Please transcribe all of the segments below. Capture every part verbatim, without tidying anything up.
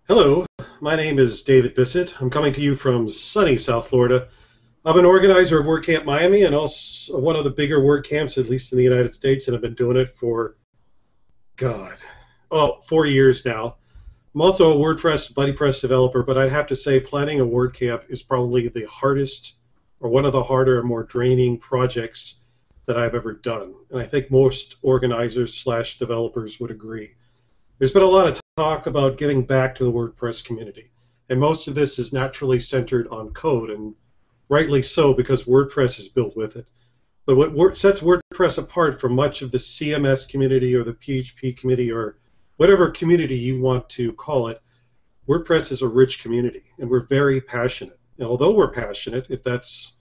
Hello, my name is David Bissett. I'm coming to you from sunny South Florida. I'm an organizer of WordCamp Miami and also one of the bigger WordCamps, at least in the United States, and I've been doing it for, God, oh, four years now. I'm also a WordPress, BuddyPress developer, but I'd have to say planning a WordCamp is probably the hardest or one of the harder and more draining projects that I've ever done. And I think most organizers slash developers would agree. There's been a lot of talk about giving back to the WordPress community, and most of this is naturally centered on code, and rightly so because WordPress is built with it. But what sets WordPress apart from much of the C M S community or the P H P community or whatever community you want to call it, WordPress is a rich community, and we're very passionate. And although we're passionate, if that's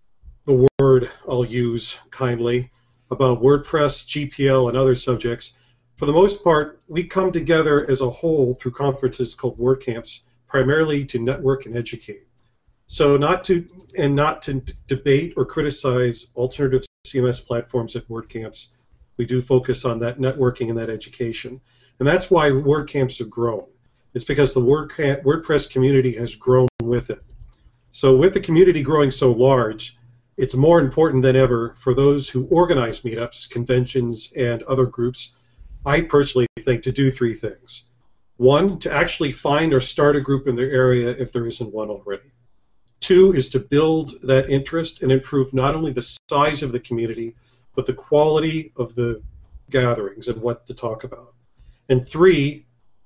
the word I'll use kindly, about WordPress, G P L, and other subjects, for the most part, we come together as a whole through conferences called WordCamps, primarily to network and educate. So not to, and not to debate or criticize alternative C M S platforms at WordCamps. We do focus on that networking and that education. And that's why WordCamps have grown. It's because the WordCamp, WordPress community has grown with it. So with the community growing so large, it's more important than ever for those who organize meetups, conventions, and other groups, I personally think, to do three things. One, to actually find or start a group in their area if there isn't one already. Two is to build that interest and improve not only the size of the community, but the quality of the gatherings and what to talk about. And three,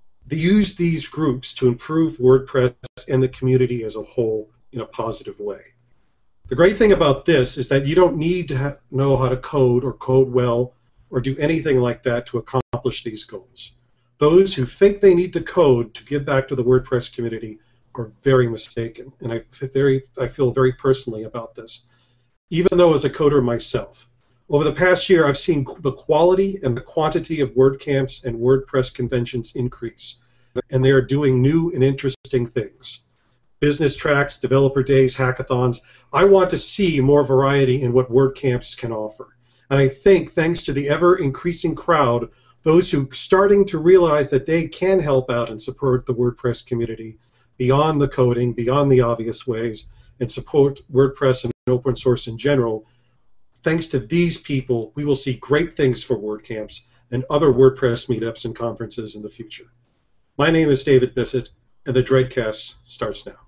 use these groups to improve WordPress and the community as a whole in a positive way. The great thing about this is that you don't need to ha- know how to code or code well or do anything like that to accomplish these goals. Those who think they need to code to give back to the WordPress community are very mistaken, and I, very, I feel very personally about this, even though as a coder myself. Over the past year, I've seen the quality and the quantity of WordCamps and WordPress conventions increase, and they are doing new and interesting things. Business tracks, developer days, hackathons. I want to see more variety in what WordCamps can offer. And I think thanks to the ever-increasing crowd, those who are starting to realize that they can help out and support the WordPress community beyond the coding, beyond the obvious ways, and support WordPress and open source in general, thanks to these people, we will see great things for WordCamps and other WordPress meetups and conferences in the future. My name is David Bissett, and the Dreadcast starts now.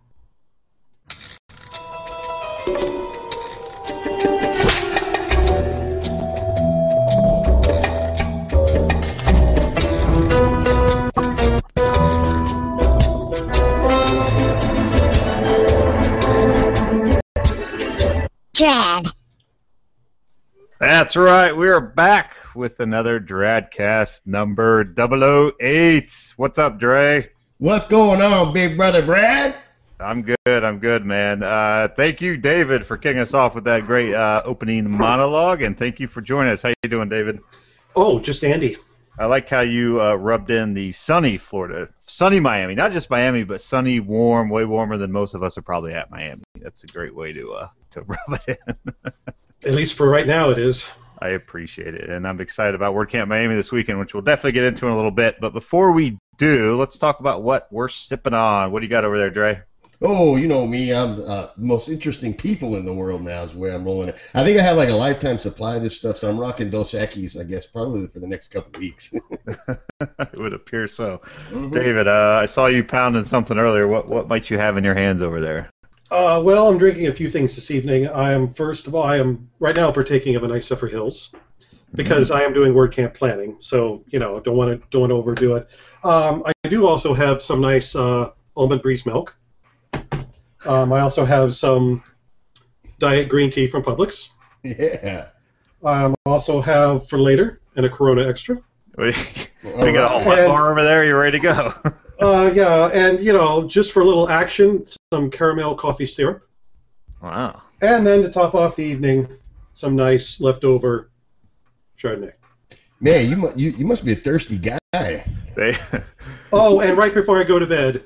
Dread. That's right. We are back with another Dreadcast number double oh eight. What's up, Dre? What's going on, big brother Brad? I'm good. I'm good, man. Uh, thank you, David, for kicking us off with that great uh, opening monologue, and thank you for joining us. How you doing, David? Oh, just Andy. I like how you uh, rubbed in the sunny Florida, sunny Miami, not just Miami, but sunny, warm, way warmer than most of us are probably at Miami. That's a great way to uh, to rub it in. At least for right now, it is. I appreciate it, and I'm excited about WordCamp Miami this weekend, which we'll definitely get into in a little bit. But before we do, let's talk about what we're sipping on. What do you got over there, Dre? Oh, you know me. I'm uh, the most interesting people in the world now is where I'm rolling it. I think I have like a lifetime supply of this stuff, so I'm rocking Dos Equis, I guess, probably for the next couple of weeks. It would appear so. Mm-hmm. David, uh, I saw you pounding something earlier. What what might you have in your hands over there? Uh, well, I'm drinking a few things this evening. I am, first of all, I am right now partaking of a nice Zephyr Hills because mm-hmm. I am doing WordCamp planning. So, you know, don't want to don't want to overdo it. Um, I do also have some nice uh, almond breeze milk. Um, I also have some diet green tea from Publix. Yeah. I um, also have for later and a Corona Extra. We got a whole hot bar over there. You ready to go? uh, yeah, and you know, just for a little action, some caramel coffee syrup. Wow. And then to top off the evening, some nice leftover Chardonnay. Man, you you you must be a thirsty guy. They oh, and right before I go to bed.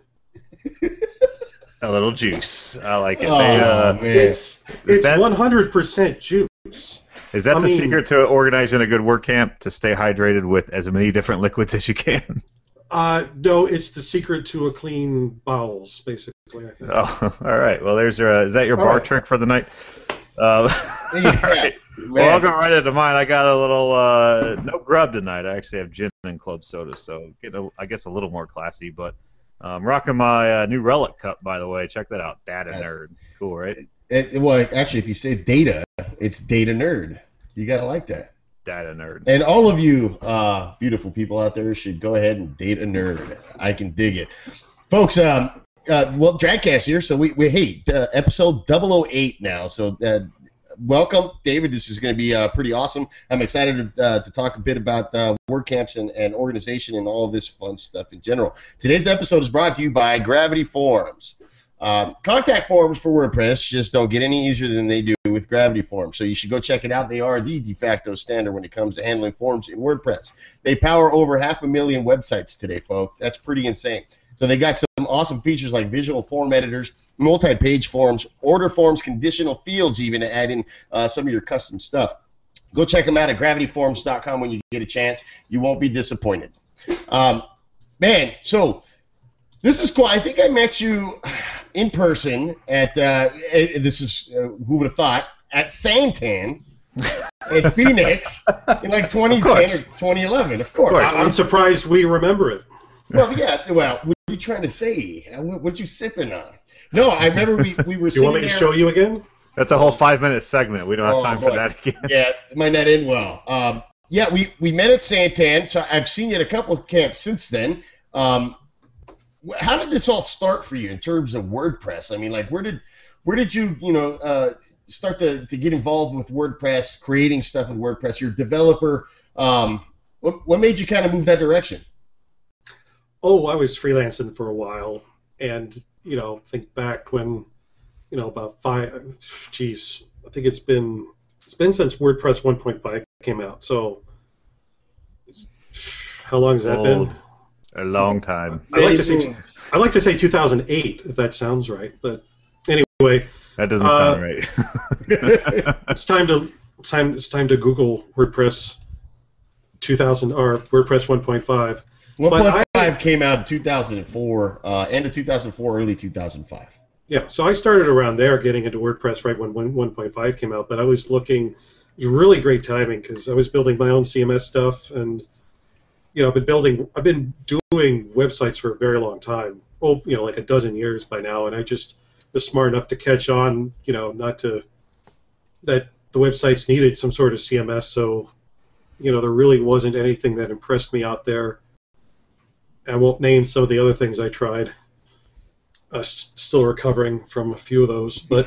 A little juice. I like it. Oh, they, uh, man. It's it's one hundred percent juice. Is that I the mean, secret to organizing a good WordCamp, to stay hydrated with as many different liquids as you can? Uh, no, it's the secret to a clean bowels, basically, I think. Oh, all right. Well, there's your. Uh, is that your All bar right. trick for the night? Uh, Yeah, all right. man. Well, I'll go right into mine. I got a little uh, no grub tonight. I actually have gin and club soda, so get a, I guess a little more classy. But I'm rocking my uh, new Relic cup, by the way. Check that out, Data That's- Nerd. Cool, right? It, well, actually, if you say data, it's Data Nerd. You gotta like that. Data Nerd. And all of you uh, beautiful people out there should go ahead and date a nerd. I can dig it. Folks, um, uh, well, Dragcast here. So we, we hey, uh, episode double oh eight now. So uh, welcome, David. This is going to be uh, pretty awesome. I'm excited to, uh, to talk a bit about uh, WordCamps and, and organization and all of this fun stuff in general. Today's episode is brought to you by Gravity Forms. Um, contact forms for WordPress just don't get any easier than they do with Gravity Forms. So you should go check it out. They are the de facto standard when it comes to handling forms in WordPress. They power over half a million websites today, folks. That's pretty insane. So they got some awesome features like visual form editors, multi-page forms, order forms, conditional fields even to add in uh, some of your custom stuff. Go check them out at gravity forms dot com when you get a chance. You won't be disappointed. Um, man, so this is cool. I think I met you in person at, uh, this is, uh, who would have thought, at Santan in Phoenix in like twenty ten or twenty eleven, of course. I- I'm surprised we remember it. Well, yeah, well, what are you trying to say? What, what you sipping on? No, I remember we, we were You sitting want me to there. show you again? That's a whole five minute segment. We don't have Oh, time for boy. that again. Yeah, it might not end well. Um, yeah, we, we met at Santan, so I've seen you at a couple of camps since then. Um, wh- how did this all start for you in terms of WordPress? I mean, like, where did where did you, you know, uh, start to, to get involved with WordPress, creating stuff with WordPress? You're a developer. Um, what, what made you kind of move that direction? Oh, I was freelancing for a while, and you know, think back when, you know, about five. Geez, I think it's been it's been since WordPress one point five came out. So, how long has that Old. been? A long time. I like to say Many moons. I like to say two thousand eight, if that sounds right. But anyway, That doesn't Uh, sound right. it's time to it's time it's time to Google WordPress two thousand or WordPress one point five. one But point five I- came out in two thousand four, uh, end of two thousand four, early two thousand five. Yeah, so I started around there getting into WordPress right when one point five came out, but I was looking, it was really great timing because I was building my own C M S stuff, and you know, I've been building, I've been doing websites for a very long time, oh, you know, like a dozen years by now, and I just was smart enough to catch on, you know, not to, that the websites needed some sort of C M S, so, you know, there really wasn't anything that impressed me out there. I won't name some of the other things I tried. Uh, s- still recovering from a few of those, but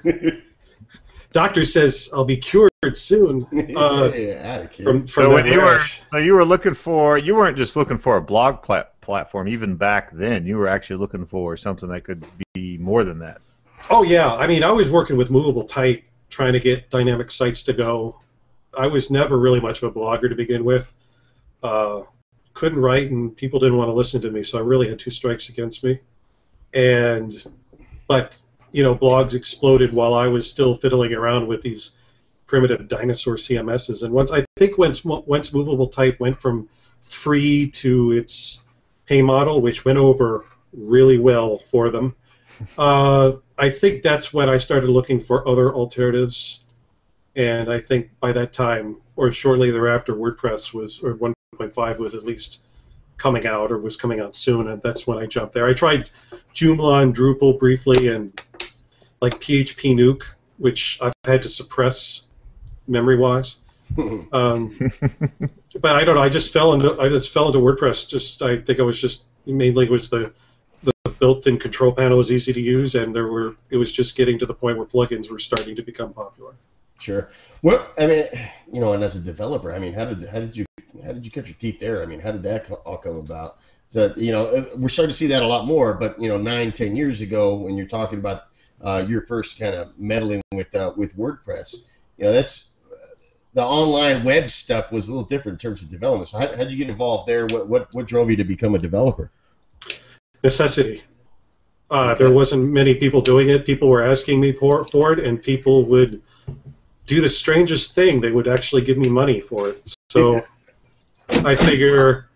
doctor says I'll be cured soon uh, yeah, out of here. from, from So that when you were rash. so you were looking for you weren't just looking for a blog plat- platform even back then. You were actually looking for something that could be more than that. Oh yeah, I mean I was working with Movable Type, trying to get dynamic sites to go. I was never really much of a blogger to begin with. Uh, couldn't write, and people didn't want to listen to me, so I really had two strikes against me. And but you know, blogs exploded while I was still fiddling around with these primitive dinosaur C M Ss. And once I think once once Movable Type went from free to its pay model, which went over really well for them, uh, I think that's when I started looking for other alternatives. And I think by that time, or shortly thereafter, WordPress was, or one point five was at least coming out, or was coming out soon, and that's when I jumped there. I tried Joomla and Drupal briefly, and like P H P Nuke, which I've had to suppress memory-wise. Um, but I don't know. I just fell into I just fell into WordPress. Just I think I was just mainly it was the the built-in control panel was easy to use, and there were it was just getting to the point where plugins were starting to become popular. Sure. Well, I mean, you know, and as a developer, I mean, how did how did you how did you cut your teeth there? I mean, how did that co- all come about? So, you know, we're starting to see that a lot more. But you know, nine, ten years ago, when you're talking about uh, your first kind of meddling with uh, with WordPress, you know, that's the online web stuff was a little different in terms of development. So, how how did you get involved there? What what what drove you to become a developer? Necessity. Uh, there wasn't many people doing it. People were asking me for, for it, and people would do the strangest thing. They would actually give me money for it. So I figure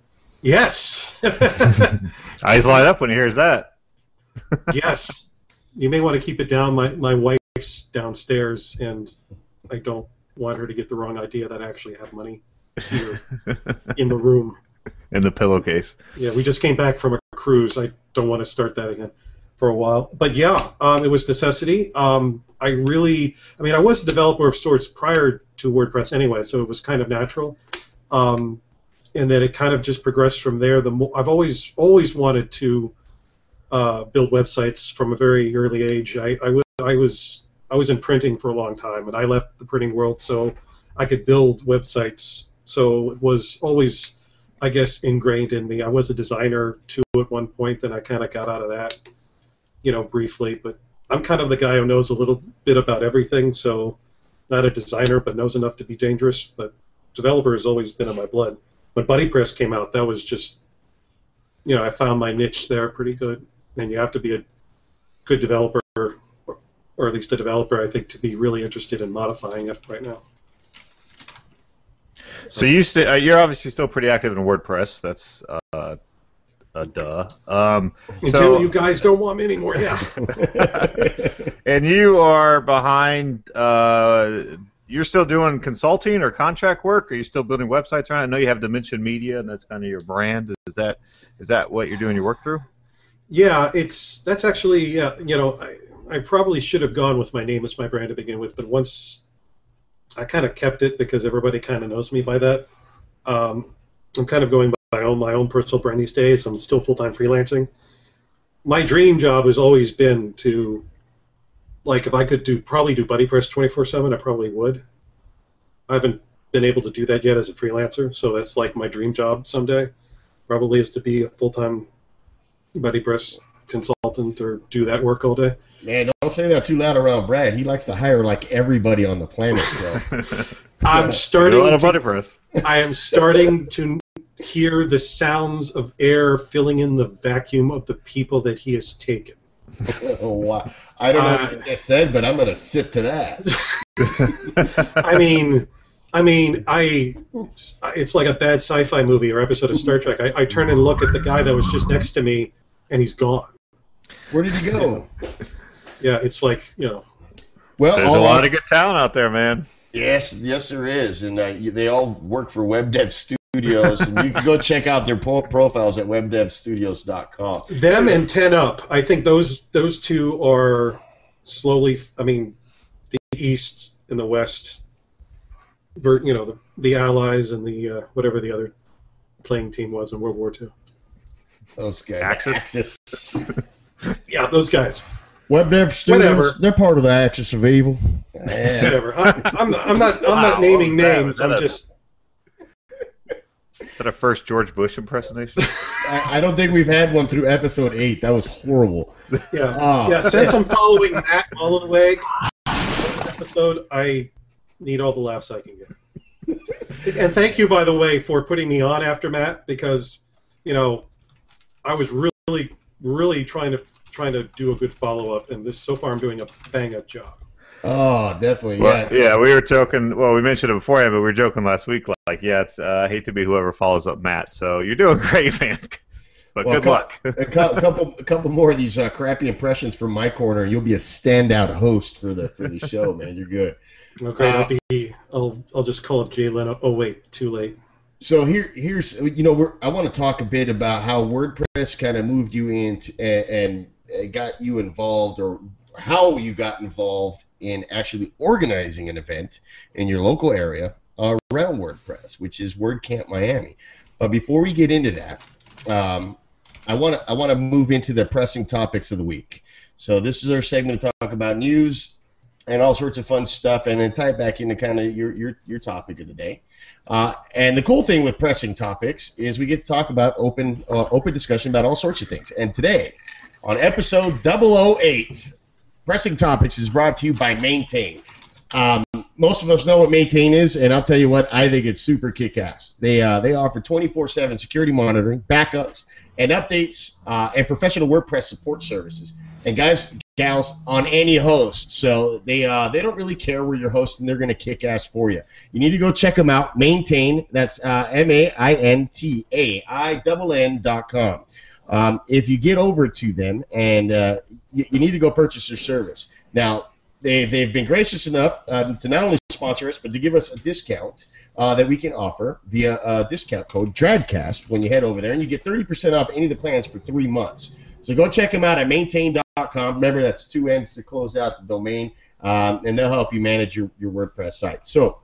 Yes. Eyes light up when he hears that. Yes. You may want to keep it down. My my wife's downstairs, and I don't want her to get the wrong idea that I actually have money here in the room. In the pillowcase. Yeah, we just came back from a cruise. I don't want to start that again for a while. But yeah, um, it was necessity. Um, I really, I mean, I was a developer of sorts prior to WordPress anyway, so it was kind of natural. Um, and then it kind of just progressed from there. The mo- I've always always wanted to uh, build websites from a very early age. I, I, w- I was I was in printing for a long time, and I left the printing world so I could build websites. So it was always, I guess, ingrained in me. I was a designer too at one point, then I kind of got out of that, you know, briefly. But I'm kind of the guy who knows a little bit about everything, so not a designer, but knows enough to be dangerous. But developer has always been in my blood. When BuddyPress came out, that was just, you know, I found my niche there pretty good. And you have to be a good developer, or, or at least a developer, I think, to be really interested in modifying it right now. So you st- uh, you're obviously still pretty active in WordPress. That's uh, a duh. Um, Until so, you guys don't want me anymore, yeah. And you are behind. Uh, you're still doing consulting or contract work? Are you still building websites around? I know you have Dimension Media, and that's kind of your brand. Is that is that what you're doing your work through? Yeah, it's that's actually yeah. You know, I, I probably should have gone with my name as my brand to begin with, but once I kind of kept it because everybody kind of knows me by that. Um, I'm kind of going by my own, my own personal brand these days. I'm still full-time freelancing. My dream job has always been to, like, if I could do probably do BuddyPress twenty-four seven, I probably would. I haven't been able to do that yet as a freelancer, so that's like my dream job someday. Probably is to be a full-time BuddyPress consultant or do that work all day. Man, don't say that too loud around Brad. He likes to hire like everybody on the planet. So. I'm starting. A lot of to, BuddyPress. I am starting to hear the sounds of air filling in the vacuum of the people that he has taken. Oh, wow. I don't know Uh, what you just said, but I'm going to sip to that. I mean, I mean, I. It's like a bad sci-fi movie or episode of Star Trek. I, I turn and look at the guy that was just next to me, and he's gone. Where did he go? Yeah, it's like, you know. Well, There's a lot of good talent out there, man. Yes, yes, there is, and uh, you- they all work for WebDev Studios, and you can go check out their po- profiles at web dev studios dot com. Them and ten up. I think those those two are slowly. I mean, the East and the West. Ver, you know, the, the Allies and the uh, whatever the other playing team was in World War Two. Those guys, Axis? Axis. Yeah, those guys. WebDev Studios, Whatever. they're part of the Axis of Evil. Yeah. Whatever. I, I'm not. I'm not. I'm Wow, not naming what was that? names. Was that I'm a- just. Is that a first George Bush impersonation? I, I don't think we've had one through episode eight. That was horrible. Yeah. Oh. Yeah. Since I'm following Matt Mullenweg episode, I need all the laughs I can get. And thank you, by the way, for putting me on after Matt, because you know I was really, really trying to trying to do a good follow up, and this so far I'm doing a bang up job. Oh, definitely. Well, Yeah. yeah, we were joking. Well, we mentioned it beforehand, but we were joking last week. Like, yeah, it's uh, I hate to be whoever follows up Matt. So you're doing great, man. But Well, good cou- luck. a cou- couple, a couple more of these uh, crappy impressions from my corner, and you'll be a standout host for the for the show, man. You're good. Okay, Uh, I'll be. I'll. I'll just call up Jay Leno. Oh wait, too late. So here, here's you know, we're, I want to talk a bit about how WordPress kind of moved you into and, and got you involved, or how you got involved in actually organizing an event in your local area uh, around WordPress, which is WordCamp Miami. But before we get into that, um, I want to I want to move into the pressing topics of the week. So this is our segment to talk about news and all sorts of fun stuff, and then tie it back into kind of your your your topic of the day. Uh, and the cool thing with pressing topics is we get to talk about open uh, open discussion about all sorts of things. And today, on episode double oh eight, Pressing Topics is brought to you by Maintain. Um, most of us know what Maintain is, and I'll tell you what, I think it's super kick-ass. They uh, they offer twenty-four seven security monitoring, backups, and updates, uh, and professional WordPress support services. And guys, gals on any host. So they uh, they don't really care where you're hosting. They're going to kick ass for you. You need to go check them out. Maintain. That's uh, M A I N T A I N N dot com. Um, if you get over to them, and uh, you, you need to go purchase their service. Now, they, they've been gracious enough uh, to not only sponsor us, but to give us a discount uh, that we can offer via a discount code DRADCAST when you head over there, and you get thirty percent off any of the plans for three months. So go check them out at maintain dot com. Remember, that's two N's to close out the domain, um, and they'll help you manage your, your WordPress site. So,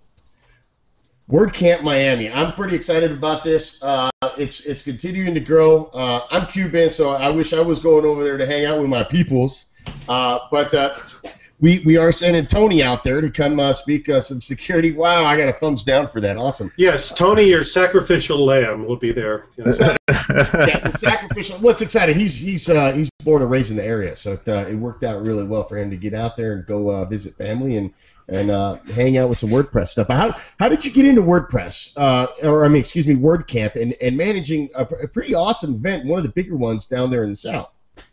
WordCamp Miami. I'm pretty excited about this. Uh, it's it's continuing to grow. Uh, I'm Cuban, so I wish I was going over there to hang out with my peoples. Uh, but uh, we we are sending Tony out there to come uh, speak uh, some security. Wow, I got a thumbs down for that. Awesome. Yes, Tony, your sacrificial lamb will be there. Yes. Yeah, the sacrificial. What's exciting? He's he's uh, he's born and raised in the area, so it, uh, it worked out really well for him to get out there and go uh, visit family and. and uh, hang out with some WordPress stuff. But how how did you get into WordPress, uh, or I mean, excuse me, WordCamp, and, and managing a, a pretty awesome event, one of the bigger ones down there in the South?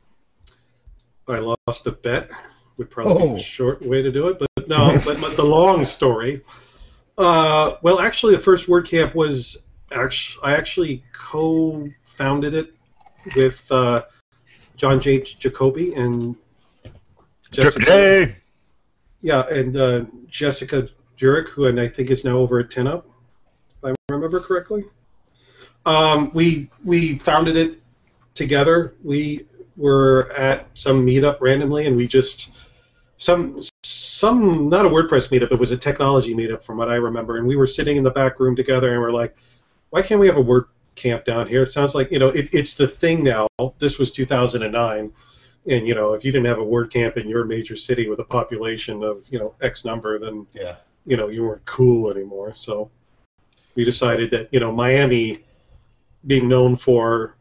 I lost a bet. Would probably Oh. be a short way to do it, but no. but, but the long story. Uh, well, actually, the first WordCamp was actually I actually co-founded it with uh, John J. Jacoby and Jessica. Hey. Yeah, and uh, Jessica Jurek, who and I think is now over at TinUp, if I remember correctly. Um, we we founded it together. We were at some meetup randomly, and we just some some not a WordPress meetup. It was a technology meetup, from what I remember. And we were sitting in the back room together, and we're like, "Why can't we have a WordCamp down here?" It sounds like you know it, it's the thing now. This was two thousand nine. And, you know, if you didn't have a WordCamp in your major city with a population of, you know, X number, then, Yeah. you know, you weren't cool anymore. So we decided that, you know, Miami being known for,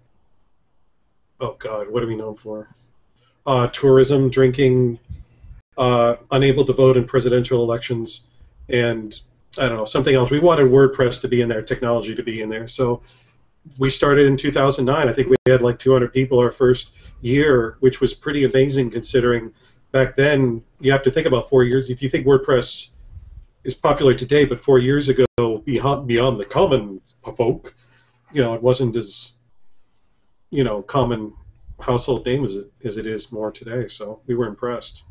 oh, God, what are we known for? Uh, tourism, drinking, uh, unable to vote in presidential elections, and, I don't know, something else. We wanted WordPress to be in there, technology to be in there. So we started in two thousand nine. I think we had like two hundred people our first year, which was pretty amazing considering back then you have to think about four years. If you think WordPress is popular today, but four years ago, beyond, beyond the common folk, you know, it wasn't as, you know, common household name as it, as it is more today. So we were impressed.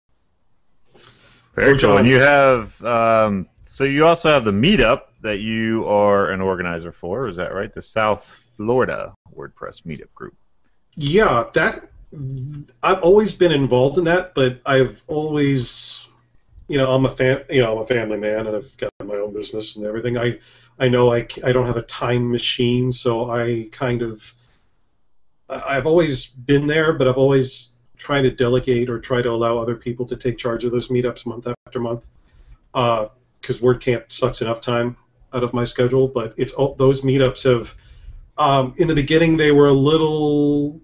Very Oh, cool. John. And you have, um, so you also have the meetup that you are an organizer for, is that right? The South Florida WordPress meetup group. Yeah, that I've always been involved in that, but I've always, you know, I'm a fan, you know, I'm a family man, and I've got my own business and everything. I, I know I, I don't have a time machine, so I kind of, I've always been there, but I've always tried to delegate or try to allow other people to take charge of those meetups month after month, because uh, WordCamp sucks enough time out of my schedule. But it's all, those meetups have, um, in the beginning, they were a little.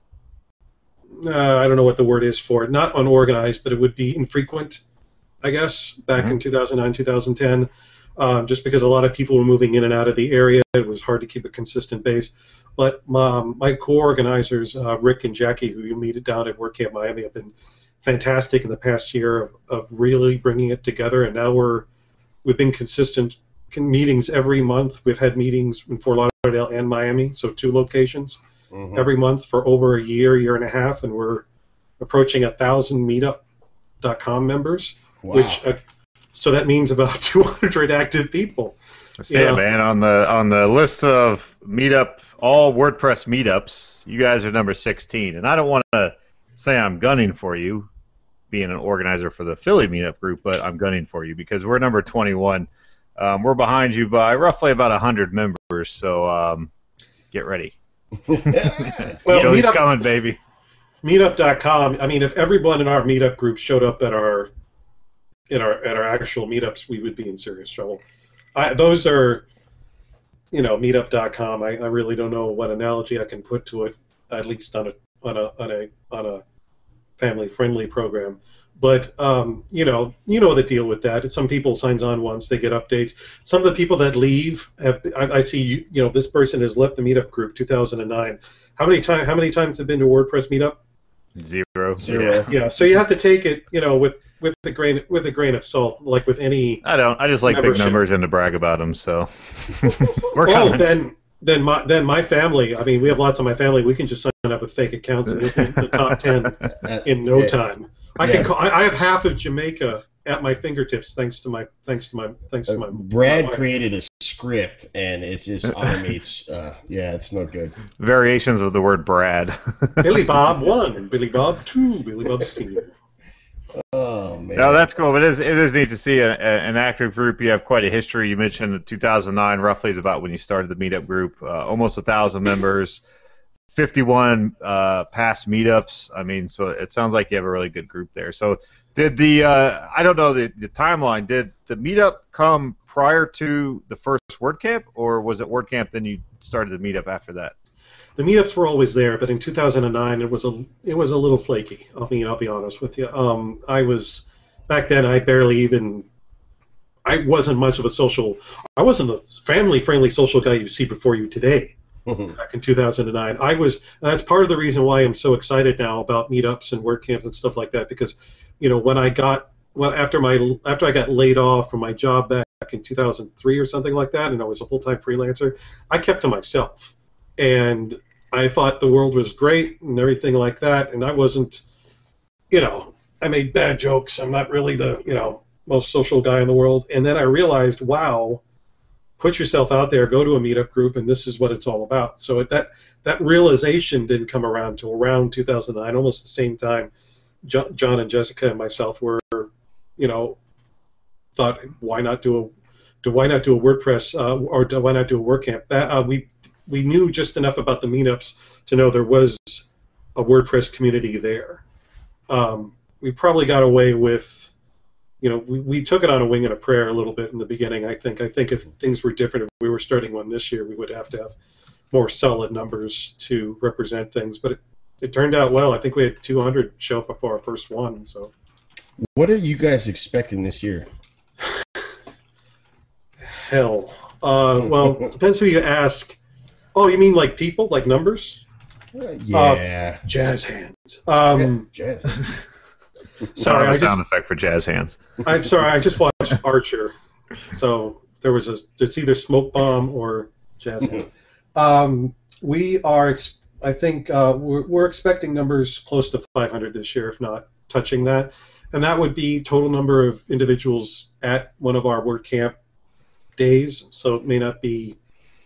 Uh, I don't know what the word is for it. Not unorganized, but it would be infrequent, I guess, back Mm-hmm. in two thousand nine, two thousand ten, um, just because a lot of people were moving in and out of the area. It was hard to keep a consistent base. But my, my co-organizers, uh, Rick and Jackie, who you meet down at WordCamp Miami, have been fantastic in the past year of, of really bringing it together. And now we're, we've been consistent in meetings every month. We've had meetings in Fort Lauderdale and Miami, so two locations. Mhm. Every month for over a year, year and a half, and we're approaching a thousand meetup dot com members, Wow. which uh, so that means about two hundred active people. So yeah, Yeah. man, on the on the list of meetup, all WordPress meetups, you guys are number sixteen. And I don't want to say I'm gunning for you, being an organizer for the Philly meetup group, but I'm gunning for you because we're number twenty-one. Um, we're behind you by roughly about one hundred members, so um, get ready. Well, Philly's meetup, coming, baby. meetup dot com. I mean, if everyone in our meetup group showed up at our in our at our actual meetups, we would be in serious trouble. I, those are, you know, meetup dot com. I, I really don't know what analogy I can put to it, at least on a on a on a on a family friendly program. But um, you know, you know the deal with that. Some people signs on once, they get updates. Some of the people that leave, have, I, I see you. You know, this person has left the meetup group two thousand nine. How many times? How many times have been to a WordPress meetup? Zero. zero. Zero. Yeah. Yeah, so you have to take it, you know, with with a grain with a grain of salt, like with any. I don't. I just like big Membership. numbers and to brag about them. So we're Oh, coming. then then my then my family. I mean, we have lots of my family. We can just sign up with fake accounts and hit the top ten Uh, in no yeah. time. I Yeah. can call. I, I have half of Jamaica at my fingertips, thanks to my thanks to my thanks to my. Uh, Brad my wife. created a script, and it just automates. Uh, yeah, it's not good. Variations of the word Brad. Billy Bob one, Billy Bob two, Billy Bob Senior. Oh man. No, that's cool. But it is, it is neat to see a, a, an active group. You have quite a history. You mentioned two thousand nine, roughly, is about when you started the meetup group. Uh, almost a thousand members, fifty-one uh, past meetups. I mean, so it sounds like you have a really good group there. So, did the uh, I don't know the, the timeline. Did the meetup come prior to the first WordCamp, or was it WordCamp then you started the meetup after that? The meetups were always there, but in two thousand nine it was a it was a little flaky. I mean, I'll be honest with you. Um, I was back then. I barely even. I wasn't much of a social. I wasn't the family-friendly social guy you see before you today. Back in two thousand nine, I was. And that's part of the reason why I'm so excited now about meetups and WordCamps and stuff like that. Because, you know, when I got well after my after I got laid off from my job back in two thousand three or something like that, and I was a full-time freelancer, I kept to myself. And I thought the world was great and everything like that. And I wasn't, you know, I made bad jokes. I'm not really the, you know, most social guy in the world. And then I realized, wow, put yourself out there, go to a meetup group, and this is what it's all about. So at that that realization didn't come around until around two thousand nine, almost the same time John, John and Jessica and myself were, you know, thought, why not do a, do why not do a WordPress uh, or do, why not do a WordCamp? That, uh, we we knew just enough about the meetups to know there was a WordPress community there. Um, we probably got away with, you know, we, we took it on a wing and a prayer a little bit in the beginning, I think. I think if things were different, if we were starting one this year, we would have to have more solid numbers to represent things. But it, it turned out well. I think we had two hundred show up before our first one. So, What are you guys expecting this year? hell. Uh, well, depends who you ask. Oh, you mean like people, like numbers? Uh, yeah. Jazz hands. Um, Jazz. Sorry, I a sound just, effect for jazz hands. I'm sorry. I just watched Archer, so there was a. It's either Smoke Bomb or Jazz hands. Um, we are. Ex- I think uh, we're, we're expecting numbers close to five hundred this year, if not touching that, and that would be total number of individuals at one of our WordCamp days. So it may not be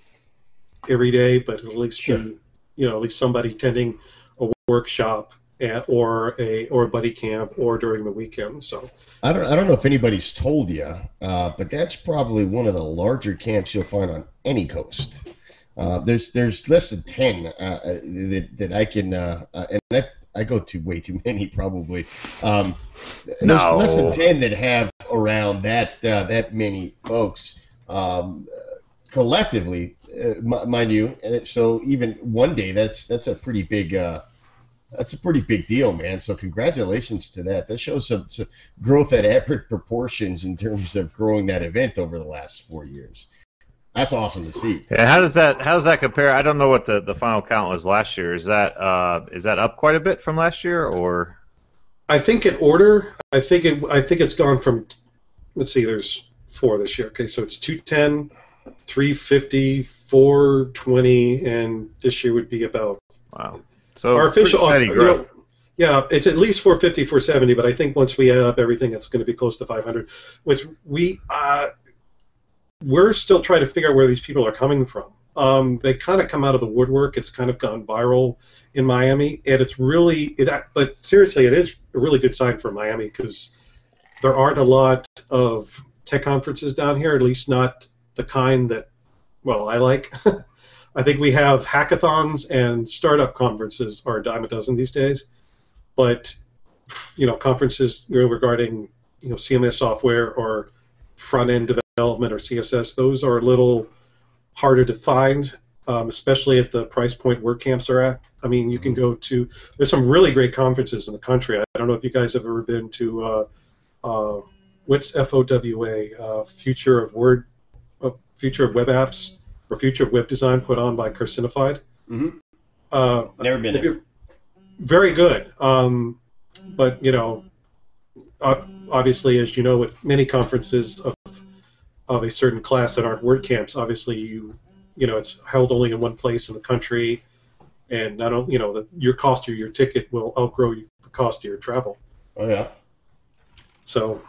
every day, but it'll at least Sure. be, you know, at least somebody attending a workshop at, or a or a buddy camp or during the weekend. So I don't. I don't know if anybody's told you, uh, but that's probably one of the larger camps you'll find on any coast. Uh, there's there's less than ten uh, that that I can, uh, uh, and I, I go to way too many probably. Um, there's No. less than ten that have around that uh, that many folks um, collectively, uh, m- mind you. And it, so even one day, that's that's a pretty big. Uh, That's a pretty big deal, man. So congratulations to that. That shows some, some growth at epic proportions in terms of growing that event over the last four years. That's awesome to see. Yeah, how does that how does that compare? I don't know what the, the final count was last year. Is that uh, is that up quite a bit from last year, or? I think in order, I think it. I think it's gone from. Let's see. There's four this year. Okay, so it's two ten, three fifty, four twenty, and this year would be about. Wow. So Our official, pretty steady you know, growth. yeah, it's at least four fifty, four seventy, but I think once we add up everything, it's going to be close to five hundred. Which we, uh, we're still trying to figure out where these people are coming from. Um, they kind of come out of the woodwork. It's kind of gone viral in Miami, and it's really, it, but seriously, it is a really good sign for Miami because there aren't a lot of tech conferences down here, at least not the kind that, well, I like. I think we have hackathons and startup conferences are a dime a dozen these days, but you know, conferences you know, regarding you know C M S software or front end development or C S S, those are a little harder to find, um, especially at the price point WordCamps are at. I mean, you can go to there's some really great conferences in the country. I don't know if you guys have ever been to uh, uh, what's F O W A, uh, Future of Word, uh, Future of Web Apps. Or Future of Web Design put on by Carcinified. Mm-hmm. Uh, Never been if there. you're- Very good. Um, but you know, obviously, as you know, with many conferences of of a certain class that aren't WordCamps, obviously you you know it's held only in one place in the country, and not only you know the, your cost of your ticket will outgrow the cost of your travel. Oh yeah. So.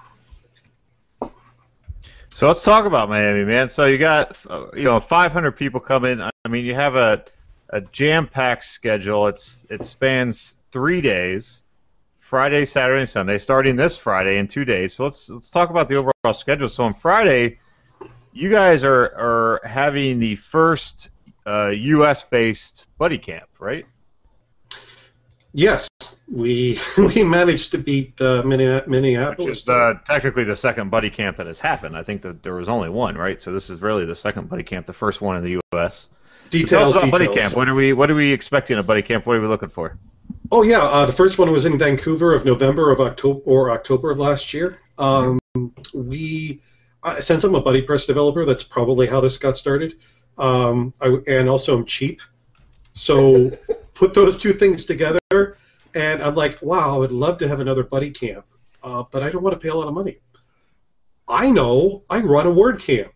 So let's talk about Miami, man. So you got you know five hundred people coming. I mean, you have a a jam-packed schedule. It's it spans three days, Friday, Saturday, and Sunday, starting this Friday in two days. So let's let's talk about the overall schedule. So on Friday, you guys are are having the first uh, U S based buddy camp, right? Yes, we we managed to beat uh, Minneapolis. Which is uh, technically the second buddy camp that has happened. I think that there was only one, right? So this is really the second buddy camp, the first one in the U S. Details, so tell us about details. buddy camp. What are we what are we expecting at buddy camp? What are we looking for? Oh yeah, uh, the first one was in Vancouver of November of October or October of last year. Um, we uh, since I'm a buddy press developer, that's probably how this got started. Um, I, and also I'm cheap, so put those two things together, and I'm like, wow, I would love to have another buddy camp, uh, but I don't want to pay a lot of money. I know, I run a WordCamp.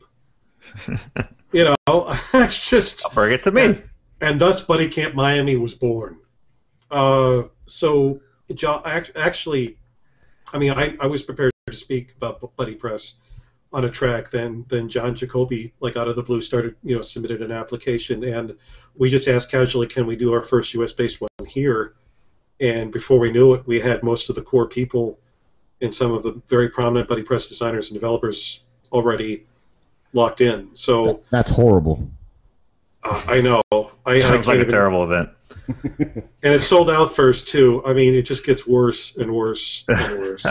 You know, it's just I'll bring it to me. And, and thus, Buddy Camp Miami was born. Uh, so, actually, I mean, I, I was prepared to speak about Buddy Press on a track. Then, then John Jacoby, like out of the blue, started, you know, submitted an application, and we just asked casually, "Can we do our first U S based one here?" And before we knew it, we had most of the core people and some of the very prominent Buddy Press designers and developers already locked in. So that's horrible. Uh, I know. I, Sounds I like a even, terrible event. And it's sold out first too. I mean, it just gets worse and worse and worse.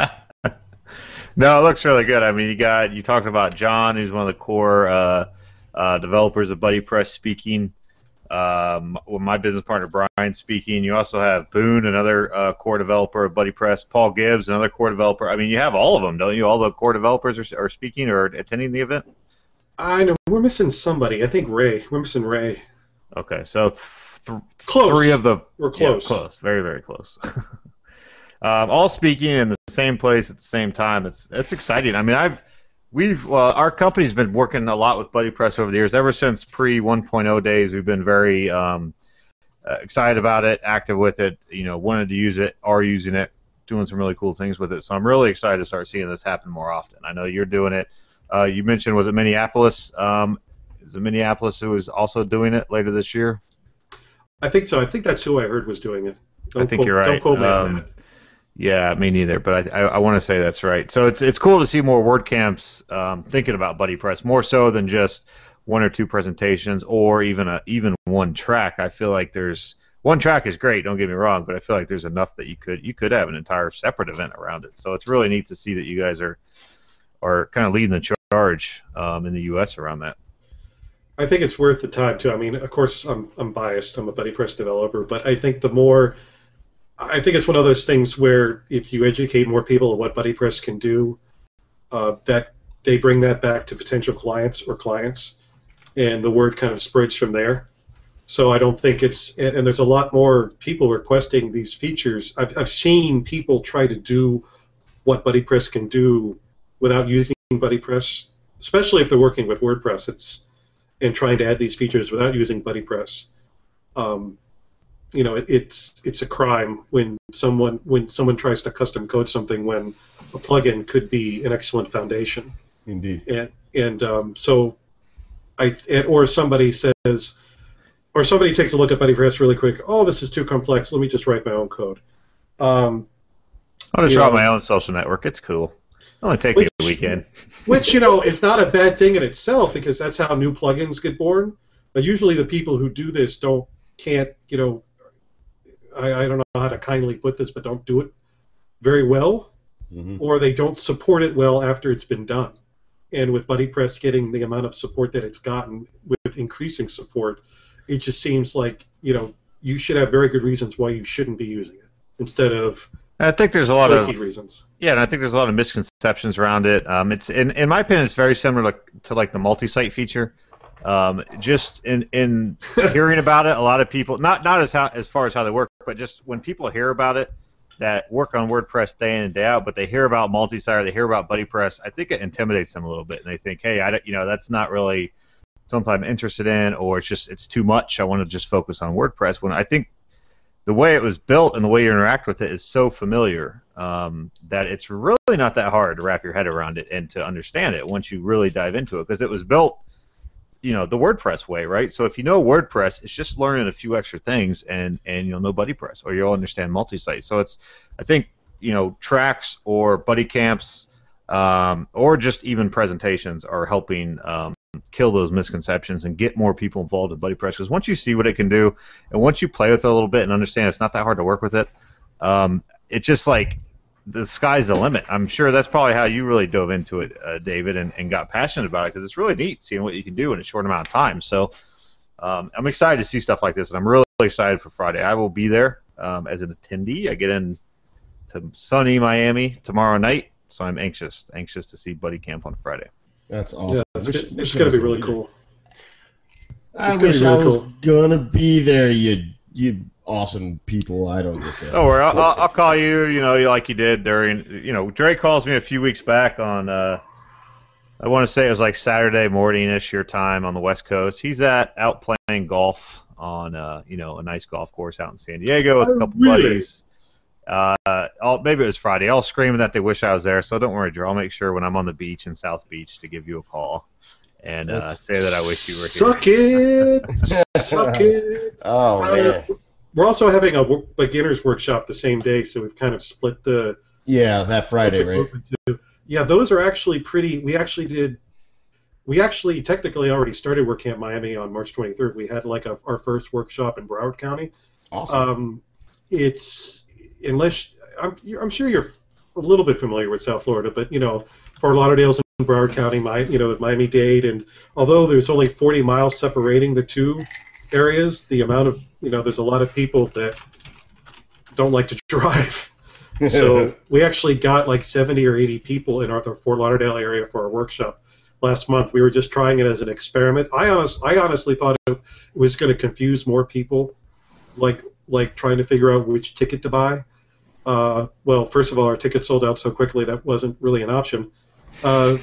No, it looks really good. I mean, you got you talked about John, who's one of the core uh, uh, developers of Buddy Press speaking. Um, with my business partner Brian speaking. You also have Boone, another uh, core developer of Buddy Press. Paul Gibbs, another core developer. I mean, you have all of them, don't you? All the core developers are, are speaking or attending the event. I know we're missing somebody. I think Ray. We're missing Ray. Okay, so th close. Three of the we're close. Yeah, close, very very close. um, all speaking in the same place at the same time. It's it's exciting. I mean, I've we've well, our company's been working a lot with Buddy Press over the years. Ever since pre one point oh days, we've been very um, uh, excited about it, active with it. You know, wanted to use it, are using it, doing some really cool things with it. So I'm really excited to start seeing this happen more often. I know you're doing it. Uh, you mentioned, was it Minneapolis? Um, is it Minneapolis who is also doing it later this year? I think so. I think that's who I heard was doing it. Don't I think quote, you're right. Don't quote me um, on that. Yeah, me neither. But I, I, I want to say that's right. So it's it's cool to see more WordCamps um, thinking about Buddy Press more so than just one or two presentations or even a even one track. I feel like there's one track is great. Don't get me wrong, but I feel like there's enough that you could you could have an entire separate event around it. So it's really neat to see that you guys are are kind of leading the charge um, in the U S around that. I think it's worth the time too. I mean, of course, I'm I'm biased. I'm a Buddy Press developer, but I think the more, I think it's one of those things where if you educate more people on what Buddy Press can do, uh, that they bring that back to potential clients or clients, and the word kind of spreads from there. So I don't think it's, and, and there's a lot more people requesting these features. I've I've seen people try to do what Buddy Press can do without using Buddy Press, especially if they're working with WordPress. It's and trying to add these features without using Buddy Press. Um, you know, it, it's it's a crime when someone when someone tries to custom code something when a plugin could be an excellent foundation. Indeed. And and um, so, I and, or somebody says, or somebody takes a look at Buddy Press really quick. Oh, this is too complex. Let me just write my own code. Um, I'll just you draw know, my own social network. It's cool. It'll only take me a weekend. Which, you know, is not a bad thing in itself because that's how new plugins get born. But usually the people who do this don't, can't, you know, I, I don't know how to kindly put this, but don't do it very well, mm-hmm. or they don't support it well after it's been done. And with Buddy Press getting the amount of support that it's gotten with increasing support, it just seems like, you know, you should have very good reasons why you shouldn't be using it instead of I think there's a lot of reasons. Yeah, and I think there's a lot of misconceptions around it. Um, it's in in my opinion, it's very similar to, to like the multi-site feature. Um, just in in hearing about it, a lot of people not not as how as far as how they work, but just when people hear about it, that work on WordPress day in and day out, but they hear about multi-site or they hear about BuddyPress. I think it intimidates them a little bit, and they think, hey, I don't, you know, that's not really something I'm interested in, or it's just it's too much. I want to just focus on WordPress. When I think the way it was built and the way you interact with it is so familiar um, that it's really not that hard to wrap your head around it and to understand it once you really dive into it, because it was built, you know, the WordPress way, right? So if you know WordPress, it's just learning a few extra things, and and you'll know BuddyPress, or you'll understand multi-site. So it's, I think, you know, tracks or buddy camps, um, or just even presentations are helping um, kill those misconceptions and get more people involved in BuddyPress. Because once you see what it can do, and once you play with it a little bit and understand it's not that hard to work with it, um, it's just like the sky's the limit. I'm sure that's probably how you really dove into it, uh, David, and, and got passionate about it, because it's really neat seeing what you can do in a short amount of time. So um, I'm excited to see stuff like this, and I'm really excited for Friday. I will be there um, as an attendee. I get in to sunny Miami tomorrow night, so I'm anxious, anxious to see Buddy Camp on Friday. That's awesome. Yeah, it's, Wish- it's wish going I to be was really there. cool. I It's gonna wish be I really was cool. gonna be there. You, you awesome people. I don't get that. Don't worry, I'll, I'll, I'll call you. You know, like you did during. You know, Dre calls me a few weeks back on. Uh, I want to say it was like Saturday morning-ish your time on the West Coast. He's at out playing golf on, uh, you know, a nice golf course out in San Diego with a Oh, couple really? buddies. Uh, I'll, maybe it was Friday. All screaming that they wish I was there. So don't worry, Drew. I'll make sure when I'm on the beach in South Beach to give you a call and uh, That's- say that I wish you were here. Suck it, suck it. Oh Uh, man. We're also having a wo- beginners workshop the same day, so we've kind of split the Yeah, that Friday, the right? group into- Yeah, those are actually pretty. We actually did. We actually technically already started WordCamp Miami on March twenty-third. We had like a, our first workshop in Broward County. Awesome. Um, it's unless I'm, I'm sure you're a little bit familiar with South Florida, but you know, Fort Lauderdale's in Broward County, my you know, Miami-Dade, and although there's only forty miles separating the two areas, the amount of you know, there's a lot of people that don't like to drive. So we actually got like seventy or eighty people in our the Fort Lauderdale area for our workshop last month. We were just trying it as an experiment. I honest, I honestly thought it was going to confuse more people, like like trying to figure out which ticket to buy. Uh, well, first of all, our ticket sold out so quickly that wasn't really an option. Uh,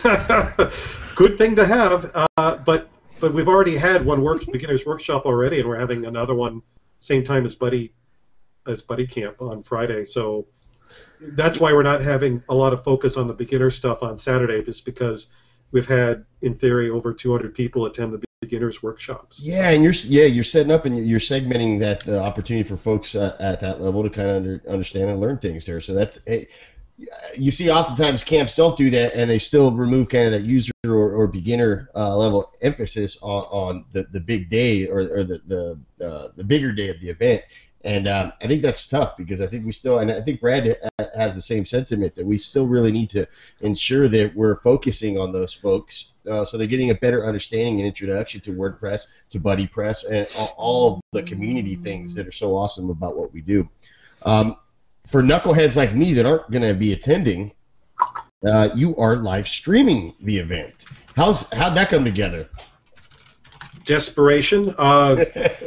good thing to have, uh, but but we've already had one work beginners workshop already, and we're having another one same time as Buddy as Buddy Camp on Friday. So that's why we're not having a lot of focus on the beginner stuff on Saturday, just because we've had, in theory, over two hundred people attend the beginners workshops. Yeah, and you're yeah you're setting up and you're segmenting that uh, opportunity for folks uh, at that level to kind of under, understand and learn things there. So that's hey, you see oftentimes camps don't do that, and they still remove kind of that user or, or beginner uh, level emphasis on, on the, the big day or, or the the uh, the bigger day of the event. And um, I think that's tough because I think we still, and I think Brad has the same sentiment, that we still really need to ensure that we're focusing on those folks uh, so they're getting a better understanding and introduction to WordPress, to BuddyPress, and all, all of the community things that are so awesome about what we do. Um, for knuckleheads like me that aren't going to be attending, uh, you are live streaming the event. How's how'd that come together? Desperation. Uh,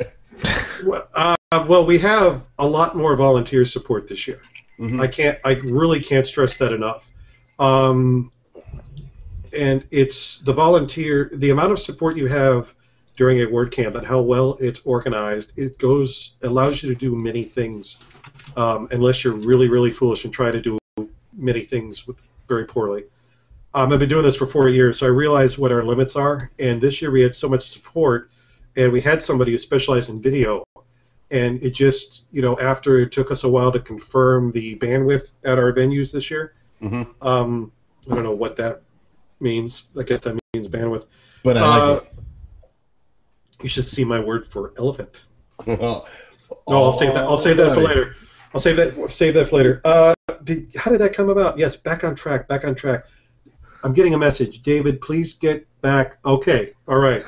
uh, well, we have a lot more volunteer support this year. Mm-hmm. I can't. I really can't stress that enough. Um, and it's the volunteer, the amount of support you have during a WordCamp and how well it's organized. It goes allows you to do many things, um, unless you're really, really foolish and try to do many things with, very poorly. Um, I've been doing this for four years, so I realize what our limits are. And this year we had so much support, and we had somebody who specialized in video. And it just, you know, after it took us a while to confirm the bandwidth at our venues this year, Mm-hmm. um, I don't know what that means. I guess that means bandwidth. But I Uh, like you should see my word for elephant. it. No, I'll save that. I'll save that for later. I'll save that. Save that for later. Uh, did, how did that come about? Yes, back on track. Back on track. I'm getting a message. David, please get back. Okay. All right.